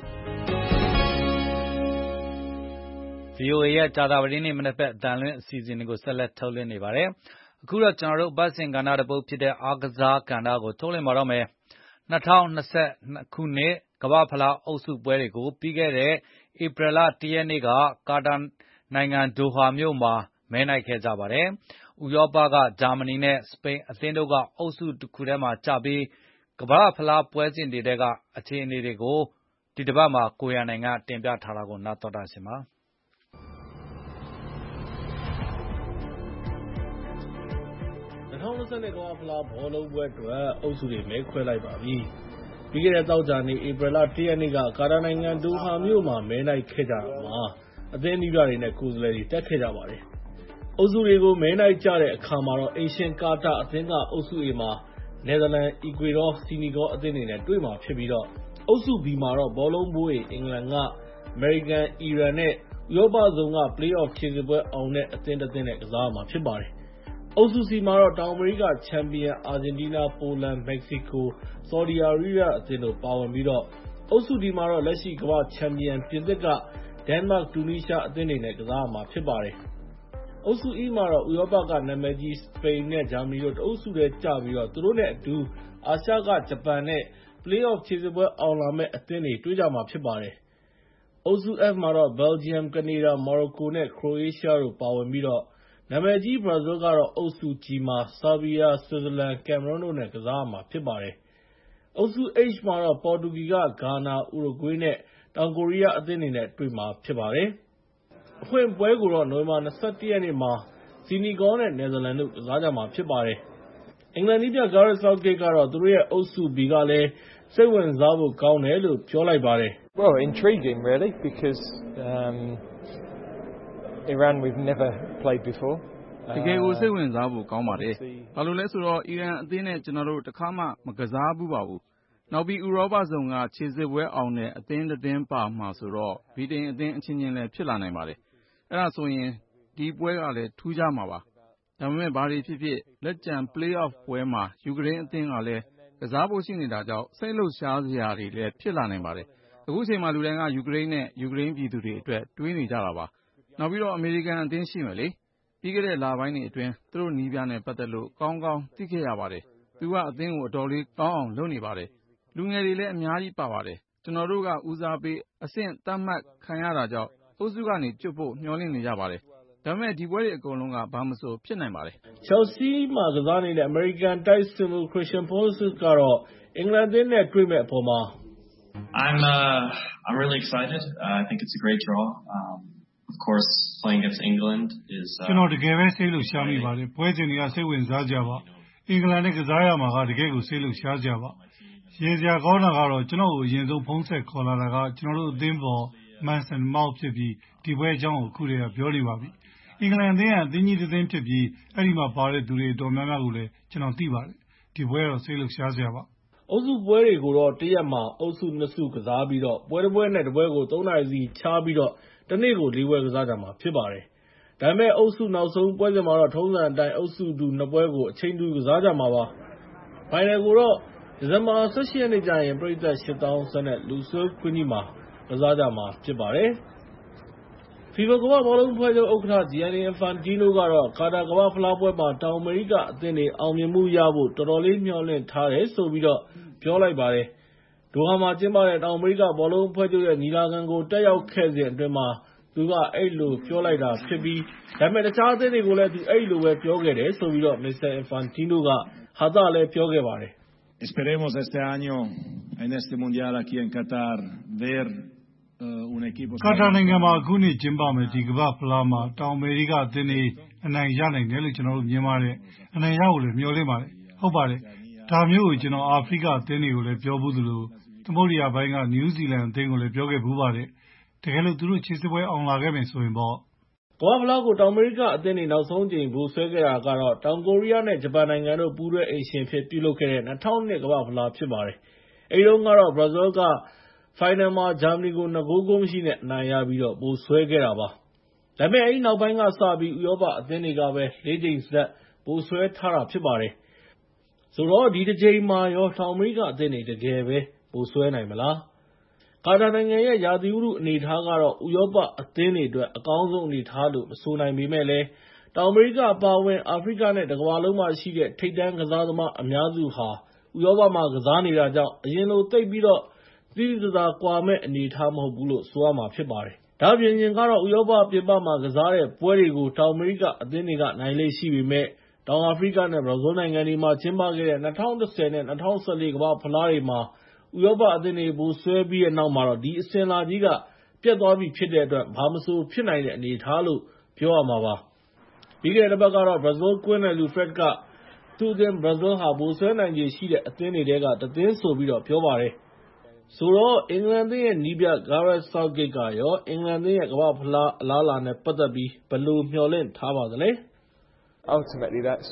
VOA ရဲ့ကြာသပတေးနေ့မနက်ဘက်အတန်လွင့်အစီအစဉ်တွေကိုဆက်လက်ထုတ်လွှင့်နေပါတယ်။အခုတော့ကျွန်တော်တို့ပတ်စဉ်ကဏ္ဍတစ်ပုဒ်ဖြစ်တဲ့အားကစားကဏ္ဍကိုထုတ်လွှင့်ပါတော့မယ်။2022ခုနှစ်ကမ္ဘာ့ဖလားအုပ်စုပွဲတွေကိုပြီးခဲ့တဲ့ဧပြီလ1ရက်နေ့ကကာတာနိုင်ငံဒိုဟာမြို့မှာမဲနိုင်ခဲ့ကြပါတယ်။ဥရောပကဂျာမနီနဲ့စပိန်အသင်းတို့ကအုပ်စုတစ်ခုထဲမှာကျပြီးကမ္ဘာ့ဖလားပွဲစဉ်တွေကအခြေအနေတွေကိုဒီတစ်ပတ်မှာကိုရန်နိုင်ကတင်ပြထားတာကိုနားတော်တာရှင်ပါ။ 2022 ကမ္ဘာ့ဖလားဘောလုံးပွဲအတွက်အုပ်စုတွေမဲခွဲလိုက်ပါပြီ။ပြီးခဲ့တဲ့သောကြာနေ့ ဧပြီလ 1 ရက်နေ့က ကာတာနိုင်ငံဒိုဟာမြို့မှာမဲနိုင်ခဲ့ကြတာမှာအသင်းအသီးတွေနဲ့ကိုယ်စားလှယ်တွေတက်ခဲ့ကြပါတယ်။အုပ်စုတွေကိုမဲနိုင်ကြတဲ့အခါမှာတော့အိမ်ရှင်ကာတာအသင်းကအုပ်စု A မှာနယ်သာလန်၊ အီကွေဒေါ၊ ဆီနီဂေါအသင်းတွေနဲ့တွေ့မှာဖြစ်ပြီးတော့အုပ်စု B မှာတော့ဘောလုံးဘိုးအိမ်အင်္ဂလန်ကအမေရိကန်၊ အီရန်နဲ့ဥရောပဇုံက Play-off ခြေစစ်ပွဲအောင်တဲ့အသင်းတစ်သင်းနဲ့ကစားမှာဖြစ်ပါတယ်။အုပ်စု C မှာတော့တောင်အမေရိကချန်ပီယံအာဂျင်တီးနား၊ ပိုလန်၊ မက္ကဆီကို၊ ဆော်ဒီအာရေးဗျအသင်းတို့ပါဝင်ပြီးတော့အုပ်စု D မှာတော့လက်ရှိကမ္ဘာ့ချန်ပီယံပြင်သစ်ကဒိန်းမတ်၊ တူနီးရှားအသင်းတွေနဲ့ကစားမှာဖြစ်ပါတယ်။အုပ်စု E မှာတော့ဥရောပကနာမည်ကြီးစပိန်နဲ့ဂျာမနီတို့တအုပ်စုထဲကျပြီးတော့သူတို့နဲ့အတူအာရှကဂျပန်နဲ့ Play-off ခြေစစ်ပွဲအောင်လာမယ့်အသင်းတွေတွေ့ကြမှာဖြစ်ပါတယ်။အုပ်စု F မှာတော့ဘယ်လ်ဂျီယမ်၊ ကနေဒါ၊ မော်ရိုကိုနဲ့ခရိုအေးရှားတို့ပါဝင်ပြီးတော့နာမည်ကြီးဘရာဇီးကတော့အုပ်စု G မှာဆာဘီယာ၊ ဆွစ်ဇာလန်၊ ကင်မရွန်းတို့နဲ့ကစားမှာဖြစ်ပါတယ်။အုပ်စု H မှာတော့ပေါ်တူဂီကဂါနာ၊ ဥရုဂွေးနဲ့တောင်ကိုရီးယားအသင်းတွေနဲ့တွေ့မှာဖြစ်ပါတယ်။အဖွင့်ပွဲကိုတော့နိုဝင်ဘာ 21 ရက်နေ့မှာဆီနီဂေါနဲ့နယ်သာလန်တို့ကစားကြမှာဖြစ်ပါတယ်။အင်္ဂလန်နည်းပြ Gareth Southgate ကတော့သူတို့ရဲ့အုပ်စု B ကလည်းစိတ်ဝင်စားဖို့ကောင်းတယ်လို့ပြောလိုက်ပါတယ်။ Well, intriguing really because Iran we've never played before. တကယ်ကိုစိတ်ဝင်စားဖို့ကောင်းပါတယ်။ဘာလို့လဲဆိုတော့အီရန်အသင်းနဲ့ကျွန်တော်တို့တစ်ခါမှမကစားဘူးပါဘူး။နောက်ပြီးဥရောပဇုံကခြေစစ်ပွဲအောင်တဲ့အသင်းတစ်သင်းပါမှာဆိုတော့ဗြိတိန်အသင်းအချင်းချင်းလည်းဖြစ်လာနိုင်ပါတယ်။အဲ့ဒါဆိုရင်ဒီပွဲကလည်းထူးခြားမှာပါ။ဒါပေမဲ့ဘာတွေဖြစ်ဖြစ်လက်ကျန် Play-off ပွဲမှာယူကရိန်းအသင်းကလည်းကစားဖို့ရှိနေတာကြောင့်စိတ်လှုပ်ရှားစရာတွေလည်းဖြစ်လာနိုင်ပါတယ်။အခုချိန်မှာလူတိုင်းကယူကရိန်းနဲ့ယူကရိန်းပြည်သူတွေအတွက်တွေးနေကြတာပါ။နောက်ပြီးတော့အမေရိကန်အသင်းရှိမယ်လေ။ပြီးခဲ့တဲ့လပိုင်းတွေအတွင်းသူတို့နီးပြနဲ့ပတ်သက်လို့ကောင်းကောင်းသိခဲ့ရပါတယ်။သူကအသင်းကိုအတော်လေးကောင်းအောင်လုပ်နေပါတယ်။လူငယ်တွေလည်းအများကြီးပါပါတယ်။ကျွန်တော်တို့ကဦးစားပေးအဆင့်သတ်မှတ်ခံရတာကြောင့်အုပ်စုကနေကျွတ်ဖို့မျှော်လင့်နေကြပါတယ်။ဒါပေမဲ့ဒီပွဲတွေအကုန်လုံးကဘာမဆိုဖြစ်နိုင်ပါတယ်။ Chelsea မှာကစားနေတဲ့အမေရိကန်တိုက်စစ်မှူး Christian Pulisic ကတော့အင်္ဂလန်အသင်းနဲ့တွေ့မယ့်အပေါ်မှာ I'm really excited. I think it's a great draw. Of course, playing against England is ကျွန်တော်တကယ်ပဲစိတ်လှုပ်ရှားမိပါတယ်။ပွဲစဉ်တွေကစိတ်ဝင်စားကြပါ။အင်္ဂလန်နဲ့ကစားရမှာကတကယ်ကိုစိတ်လှုပ်ရှားကြပါ။ရေစရာကောင်းတာကတော့ကျွန်တော်ကိုအရင်ဆုံးဖုန်းဆက်ခေါ်လာတာကကျွန်တော်တို့အသင်းပေါ် Mason Mount ဖြစ်ပြီးဒီပွဲအကြောင်းကိုအခုတည်းကပြောနေပါပြီ။အင်္ဂလန်အသင်းကအသင်းကြီးတစ်သင်းဖြစ်ပြီးအဲ့ဒီမှာပါတဲ့သူတွေအတော်များများကိုလည်းကျွန်တော်သိပါတယ်။ဒီပွဲတော့စိတ်လှုပ်ရှားစရာပါ။အုပ်စုပွဲတွေကိုတော့တရက်မှာအုပ်စု 2 စုကစားပြီးတော့ပွဲတစ်ပွဲနဲ့တစ်ပွဲကို3 နာရီစီခြားပြီးတော့တနေ့ကို4 ပွဲကစားကြမှာဖြစ်ပါတယ်။ဒါပေမဲ့အုပ်စုနောက်ဆုံးပွဲစဉ်မှာတော့ထုံးစံအတိုင်းအုပ်စုတူ2ပွဲကိုအချိန်တူကစားကြမှာပါ။ဖိုင်နယ်ကိုတော့ဒီဇင်ဘာ 18 ရက်နေ့ကျရင်ပရိသတ် 8000 ဆန့်နဲ့လူဆွဲကွင်းကြီးမှာကစားကြမှာဖြစ်ပါတယ်။ FIFA ကမ္ဘာ့ဘောလုံးအဖွဲ့ချုပ်ဥက္ကဋ္ဌ Gianni Infantino ကတော့ကာတာကမ္ဘာ့ဖလားပွဲမှာတောင်အမေရိကအသင်းတွေအောင်မြင်မှုရဖို့တော်တော်လေးမျှော်လင့်ထားတယ်ဆိုပြီးတော့ပြောလိုက်ပါတယ်။ဒိုဟာမှာကျင်းပတဲ့တောင်အမေရိကဘောလုံးအဖွဲ့ချုပ်ရဲ့ညီလာခံကိုတက်ရောက်ခဲ့စဉ်အတွင်းမှာသူကအဲ့လိုပြောလိုက်တာဖြစ်ပြီးဒါပေမဲ့တခြားအသင်းတွေကိုလည်းသူအဲ့လိုပဲပြောခဲ့တယ်ဆိုပြီးတော့ Mr. Infantino ကဟာသလည်းပြောခဲ့ပါတယ်။ Esperemos este año en este mundial aquí en Qatar ver un equipo ကာတာနိုင်ငံမှာအခုနှစ်ကျင်းပမယ်ဒီကမ္ဘာ့ဖလားမှာတောင်အမေရိကအသင်းတွေအနိုင်ရနိုင်တယ်လို့ကျွန်တော်တို့မြင်ပါတယ်။အနိုင်ရဖို့လည်းမျှော်လင့်ပါတယ်။ဟုတ်ပါတယ်။ဒါမျိုးကိုကျွန်တော်အာဖရိကအသင်းတွေကိုလည်းပြောဘူးသလိုသမုဒ္ဒရာပိုင်းကနယူးဇီလန်အသင်းကိုလည်းပြောခဲ့ဘူးပါတယ်။တကယ်လို့သူတို့ခြေစစ်ပွဲအောင်လာခဲ့မယ်ဆိုရင်ပေါ့ကမ္ဘာ့ဖလားကိုတောင်အမေရိကအသင်းတွေနောက်ဆုံးကြိမ်ဗိုလ်စွဲခဲ့တာကတော့တောင်ကိုရီးယားနဲ့ဂျပန်နိုင်ငံတို့ပူးတွဲအိမ်ရှင်ဖြစ်ပြုလုပ်ခဲ့တဲ့2002ကမ္ဘာ့ဖလားဖြစ်ပါတယ်။အဲဒီတုန်းကတော့ဘရာဇီးကဖိုင်နယ်မှာဂျာမနီကို2 ဂိုးမရှိနဲ့အနိုင်ရပြီးတော့ဗိုလ်စွဲခဲ့တာပါ။ဒါပေမဲ့အဲဒီနောက်ပိုင်းကစပြီးဥရောပအသင်းတွေကပဲ4 ကြိမ်ဆက်ဗိုလ်စွဲထားတာဖြစ်ပါတယ်။ဆိုတော့ဒီတစ်ကြိမ်မှာရောတောင်အမေရိကအသင်းတွေတကယ်ပဲဗိုလ်စွဲနိုင်မလား။ကာတာနိုင်ငံရဲ့ရာသီဥတုအနေအထားကတော့ဥရောပအသင်းတွေအတွက်အကောင်းဆုံးအနေအထားလို့မဆိုနိုင်ပေမဲ့လည်းတောင်အမေရိကအပါအဝင်အာဖရိကနဲ့တကမ္ဘာလုံးမှာရှိတဲ့ထိပ်တန်းကစားသမားအများစုဟာဥရောပမှာကစားနေတာကြောင့်အရင်လိုသိပ်ပြီးတော့သိသိသာသာကွာမဲ့အနေအထားမဟုတ်ဘူးလို့ဆိုရမှာဖြစ်ပါတယ်။ဒါ့အပြင်ကတော့ဥရောပပြင်ပမှာကစားတဲ့ပွဲတွေကိုတောင်အမေရိကအသင်းတွေကနိုင်လေ့ရှိပေမဲ့တောင်အာဖရိကနဲ့ဘရာဇီးနိုင်ငံတွေမှာကျင်းပခဲ့တဲ့2010နဲ့2014ကမ္ဘာ့ဖလားတွေမှာဥရောပအသင်းတွေဗိုလ်စွဲပြီးတဲ့နောက်မှာတော့ဒီအစဉ်အလာကြီးကပြတ်သွားပြီဖြစ်တဲ့အတွက်ဘာမဆိုဖြစ်နိုင်တဲ့အနေအထားလို့ပြောရမှာပါ။ပြီးခဲ့တဲ့တစ်ပတ်ကတော့ဘရာဇီးကွင်းနယ်လူ Fred ကသူ့အသင်း Brazil ဟာ ဗိုလ်စွဲနိုင်ခြေရှိတဲ့အသင်းတွေထဲကတသင်းဆိုပြီးပြောပါတယ်။ဆိုတော့ အင်္ဂလန်အသင်းရဲ့နည်းပြ Gareth Southgate ကရော အင်္ဂလန်အသင်းရဲ့ကမ္ဘာ့ဖလားအလားအလာနဲ့ပတ်သက်ပြီး ဘယ်လိုမျှော်လင့်ထားပါသလဲ။ Ultimately, that's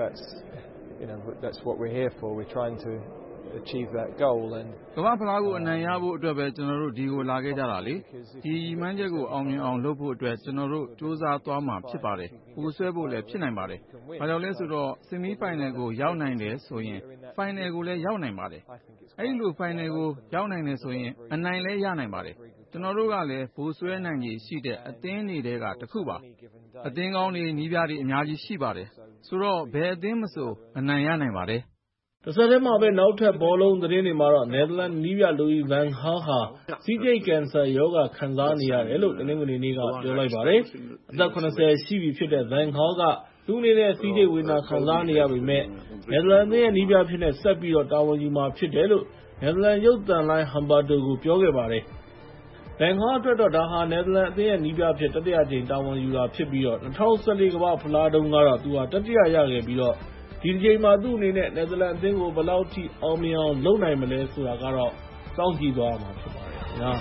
what we're here for. We're trying to achieve that goal. And ကမ္ဘာ့ဖလားကိုအနိုင်ရဖို့အတွက်ပဲကျွန်တော်တို့ဒီကိုလာခဲ့ကြတာလေ။ဒီရည်မှန်းချက်ကိုအောင်မြင်အောင်လုပ်ဖို့အတွက်ကျွန်တော်တို့စူးစမ်းသွားမှာဖြစ်ပါတယ်။ပိုဆွဲဖို့လည်းဖြစ်နိုင်ပါတယ်။ဘာကြောင့်လဲဆိုတော့ဆီမီဖိုင်နယ်ကိုရောက်နိုင်တယ်ဆိုရင်ဖိုင်နယ်ကိုလည်းရောက်နိုင်ပါတယ်။အဲဒီလိုဖိုင်နယ်ကိုရောက်နိုင်တယ်ဆိုရင်အနိုင်လည်းရနိုင်ပါတယ်။ကျွန်တော်တို့ကလည်းပိုဆွဲနိုင်ခြေရှိတဲ့အသင်းတွေထဲကတစ်ခုပါ။အသင်းကောင်းတွေနီးပြတွေအများကြီးရှိပါတယ်။ဆိုတော့ဘယ်အသင်းမဆိုအနိုင်ရနိုင်ပါတယ်။တစ်ဆက်တည်းမှာပဲနောက်ထပ်ဘောလုံးသတင်းတွေမှာတော့ နယ်သာလန်နည်းပြ Louis van Gaal ဟာဆီးကျိတ်ကင်ဆာရောဂါခံစားနေရတယ်လို့တနင်္ဂနွေနေ့ကပြောလိုက်ပါတယ်။အသက် 70 ရှိပြီဖြစ်တဲ့ van Gaal ကသူ့အနေနဲ့ဆီးကျိတ်ဝေဒနာခံစားနေရပေမဲ့နယ်သာလန်အသင်းရဲ့နည်းပြဖြစ်တဲ့ဆက်ပြီးတာဝန်ယူမှာဖြစ်တယ်လို့နယ်သာလန်ရုပ်သံလိုင်း Humberto ကိုပြောခဲ့ပါတယ်။ van Gaal အတွက်တော့ဒါဟာနယ်သာလန်အသင်းရဲ့နည်းပြဖြစ်တတိယကြိမ်တာဝန်ယူတာဖြစ်ပြီး2014 ကမ္ဘာ့ဖလားတုန်းကတော့သူဟာတတိယရခဲ့ပြီးဒီတစ်ကြိမ်မှာသူ့အနေနဲ့နယ်သာလန်အသင်းကိုဘယ်လောက်ထိအောင်မြင်အောင်လုပ်နိုင်မလဲဆိုတာကတော့စောင့်ကြည့်သွားရမှာဖြစ်ပါတယ်ခင်ဗျာ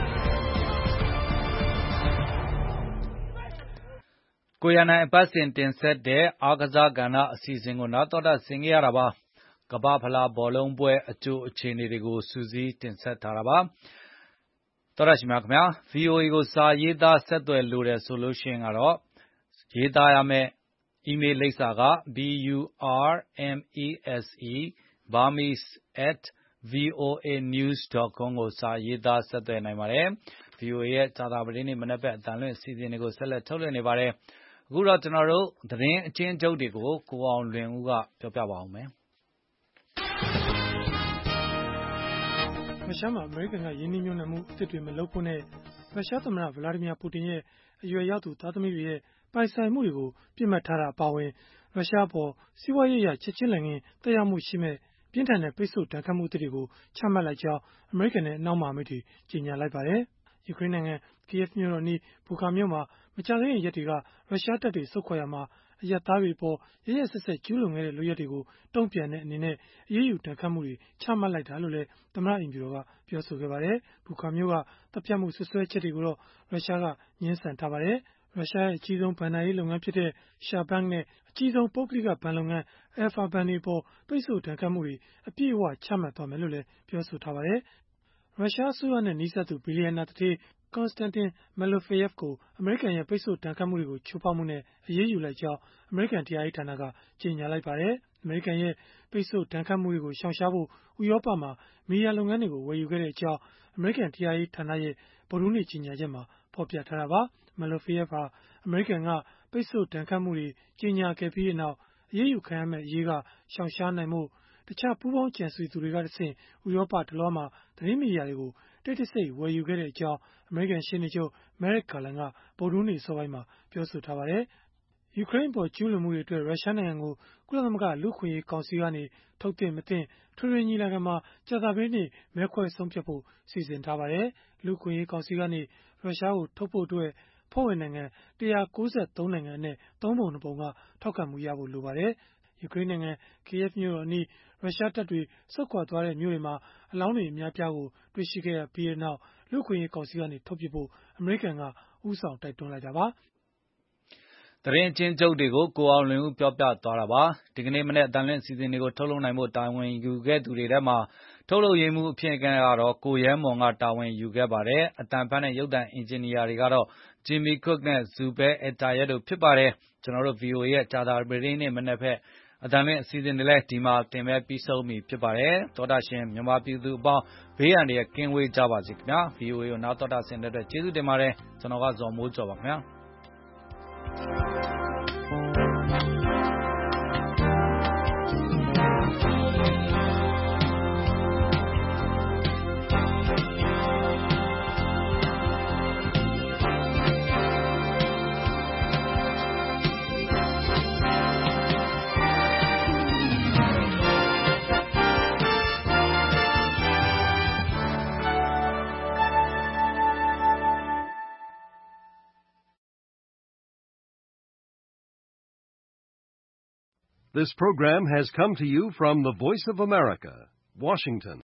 ကိုရနိုင်အပတ်စဉ်တင်ဆက်တဲ့အားကစားကဏ္ဍအစီအစဉ်ကိုနားတော်တာဆင်ကြရတာပါကမ္ဘာဖလားဘောလုံးပွဲအကျိုးအခြေအနေတွေကိုစူးစီးတင်ဆက်ထားတာပါတော်ရရှိမြခင်ဗျာ VOA ကိုစာရေးသားဆက်သွယ်လိုတယ်ဆိုလို့ရှိရင်ကတော့ရေးသားရမယ့်email လိပ်စာကburmese@voanews.com ကိုစာရေးသားဆက်သွယ်နိုင်ပါတယ်။ VOA ရဲ့ဂျာတာပတေးနေ့မနက်ဘက်အတန်လွင့်အစီအစဉ်တွေကိုဆက်လက်ထုတ်လွှင့်နေပါတယ်။အခုတော့ကျွန်တော်တို့သတင်းအချင်းချုပ်တွေကိုကိုအောင်လွင်ဦးကပြောပြပါဦးမယ်။ရုရှားမှာအမေရိကန်ကယင်းနှိမ့်ညွှန်းနှံမှုအသစ်တွေမလုပ်ဖို့နဲ့ရုရှားသမ္မတဗလာဒီမီယာပူတင်ရဲ့အရွယ်ရောက်သူသားသမီးတွေရဲ့ပိုင်ဆိုင်မှုတွေကိုပြစ်မှတ်ထားတာအပါအဝင်ရုရှားအပေါ်စီးပွားရေးအရချက်ချင်းလက်ငင်းသက်ရောက်မှုရှိမဲ့ပြင်းထန်တဲ့ပိတ်ဆို့ဒဏ်ခတ်မှုတွေကိုချမှတ်လိုက်ကြောင်းအမေရိကန်နဲ့အနောက်မဟာမိတ်တွေကြေညာလိုက်ပါတယ်။ယူကရိန်းနိုင်ငံကိယက်မြို့တော်အနီးဘူခါမြို့မှာမကြာသေးခင်ရက်တွေကရုရှားတပ်တွေဆုတ်ခွာရာမှာအရပ်သားတွေအပေါ်ရက်ရက်စက်စက်ကျူးလွန်ခဲ့တဲ့လုပ်ရပ်တွေကိုတုံ့ပြန်တဲ့အနေနဲ့အရေးယူဒဏ်ခတ်မှုတွေချမှတ်လိုက်တာလို့လည်းသမ္မတအိမ်ဖြူတော်ကပြောဆိုခဲ့ပါတယ်။ဘူခါမြို့ကတပ်ဖြတ်မှုဆွဆွဲချက်တွေကိုတော့ရုရှားကငြင်းဆန်ထားပါတယ်။ရုရှားရဲ့အကြီးဆုံးဘဏ္ဍာရေးလုပ်ငန်းဖြစ်တဲ့ Sberbank နဲ့အကြီးဆုံးပုဂ္ဂလိကဘဏ်လုပ်ငန်း Alfa-Bank တွေအပေါ်ပိတ်ဆို့ဒဏ်ခတ်မှုတွေအပြည့်အဝချမှတ်သွားမယ်လို့လည်းပြောဆိုထားပါတယ်။ရုရှားအစိုးရနဲ့နီးစပ်သူဘီလီယံနာသူဌေး Konstantin Malofeyev ကိုအမေရိကန်ရဲ့ပိတ်ဆို့ဒဏ်ခတ်မှုတွေကိုချိုးဖောက်မှုနဲ့အရေးယူလိုက်ကြောင်းအမေရိကန်တရားရေးဌာနကကြေညာလိုက်ပါတယ်။အမေရိကန်ရဲ့ပိတ်ဆို့ဒဏ်ခတ်မှုတွေကိုရှောင်ရှားဖို့ဥရောပမှာမီဒီယာလုပ်ငန်းတွေကိုဝယ်ယူခဲ့ကြောင်းအမေရိကန်တရားရေးဌာနရဲ့ဗုဒ္ဓဟူးနေ့ကြေညာချက်မှာဖော်ပြထားတာပါ။ Malofeyev ဟာအမေရိကန်ကပိတ်ဆို့ဒဏ်ခတ်မှုတွေကြေညာခဲ့ပြီးနောက်အရေးယူခံရမယ့်အရေးကရှောင်ရှားနိုင်မှုတခြားပူးပေါင်းကြံစည်သူတွေကတဆင့်ဥရောပတလွှားမှာသတင်းမီဒီယာတွေကိုတိတ်တဆိတ်ဝယ်ယူခဲ့ကြောင်းအမေရိကန်ရှေ့နေချုပ် Merrick Garland ကဗုဒ္ဓဟူးနေ့အစောပိုင်းမှာပြောဆိုထားပါတယ်။ယူကရိန်းအပေါ်ကျူးလွန်မှုတွေအတွက်ရုရှားနိုင်ငံကိုကုလသမဂ္ဂလူ့အခွင့်အရေးကောင်စီကနေထုတ်သင့်မသင့်ထွေထွေညီလာခံမှာကြာသပတေးနေ့မဲခွဲဆုံးဖြတ်ဖို့စီစဉ်ထားပါတယ်။လူ့အခွင့်အရေးကောင်စီကနေရုရှားကိုထုတ်ဖို့အတွက်ဖွဲ့ဝင်နိုင်ငံ193နိုင်ငံအနက်3 ပုံ 2 ပုံကထောက်ခံမှုရဖို့လိုပါတယ်။ယူကရိန်းနိုင်ငံကိယက်မြို့တော်အနီးရုရှားတပ်တွေဆုတ်ခွာသွားတဲ့မြို့တွေမှာအလောင်းတွေအများပြားကိုတွေ့ရှိခဲ့ပြီးနောက်လူ့အခွင့်အရေးကောင်စီကနေထုတ်ပစ်ဖို့အမေရိကန်ကဦးဆောင်တိုက်တွန်းလိုက်တာပါ။သတင်းအချင်းချုပ်တွေကိုကိုအောင်လွင်ဦးပြောပြသွားတာပါ။ဒီကနေ့မနေ့အတန်လွင့်အစီအစဉ်တွေကိုထုတ်လုပ်နိုင်ဖို့တာဝန်ယူခဲ့သူတွေထဲမှာထုတ်လုပ်ရေးမှူးအဖြစ်ကတော့ကိုရဲမွန်ကတာဝန်ယူခဲ့ပါတယ်။အတန်ဖတ်နဲ့ရုပ်သံအင်ဂျင်နီယာတွေကတော့ Jimmy Cook နဲ့ Zubel Ataye တို့ဖြစ်ပါတယ်။ကျွန်တော်တို့ VOA ရဲ့ကြာတာပတေးနေ့မနက်ဘက်အတန်လွင့်အစီအစဉ်တွေလည်းဒီမှာတင်ပဲပြီးဆုံးပြီဖြစ်ပါတယ်။သောတာရှင်မြန်မာပြည်သူအပေါင်းဘေးရန်တွေကင်းဝေးကြပါစေခင်ဗျာ။ VOA ကိုနားတော်တာဆင်တဲ့အတွက်ကျေးဇူးတင်ပါတယ်။ကျွန်တော်ကဇော်မိုးကျော်ပါခင်ဗျာ။ This program has come to you from the Voice of America, Washington.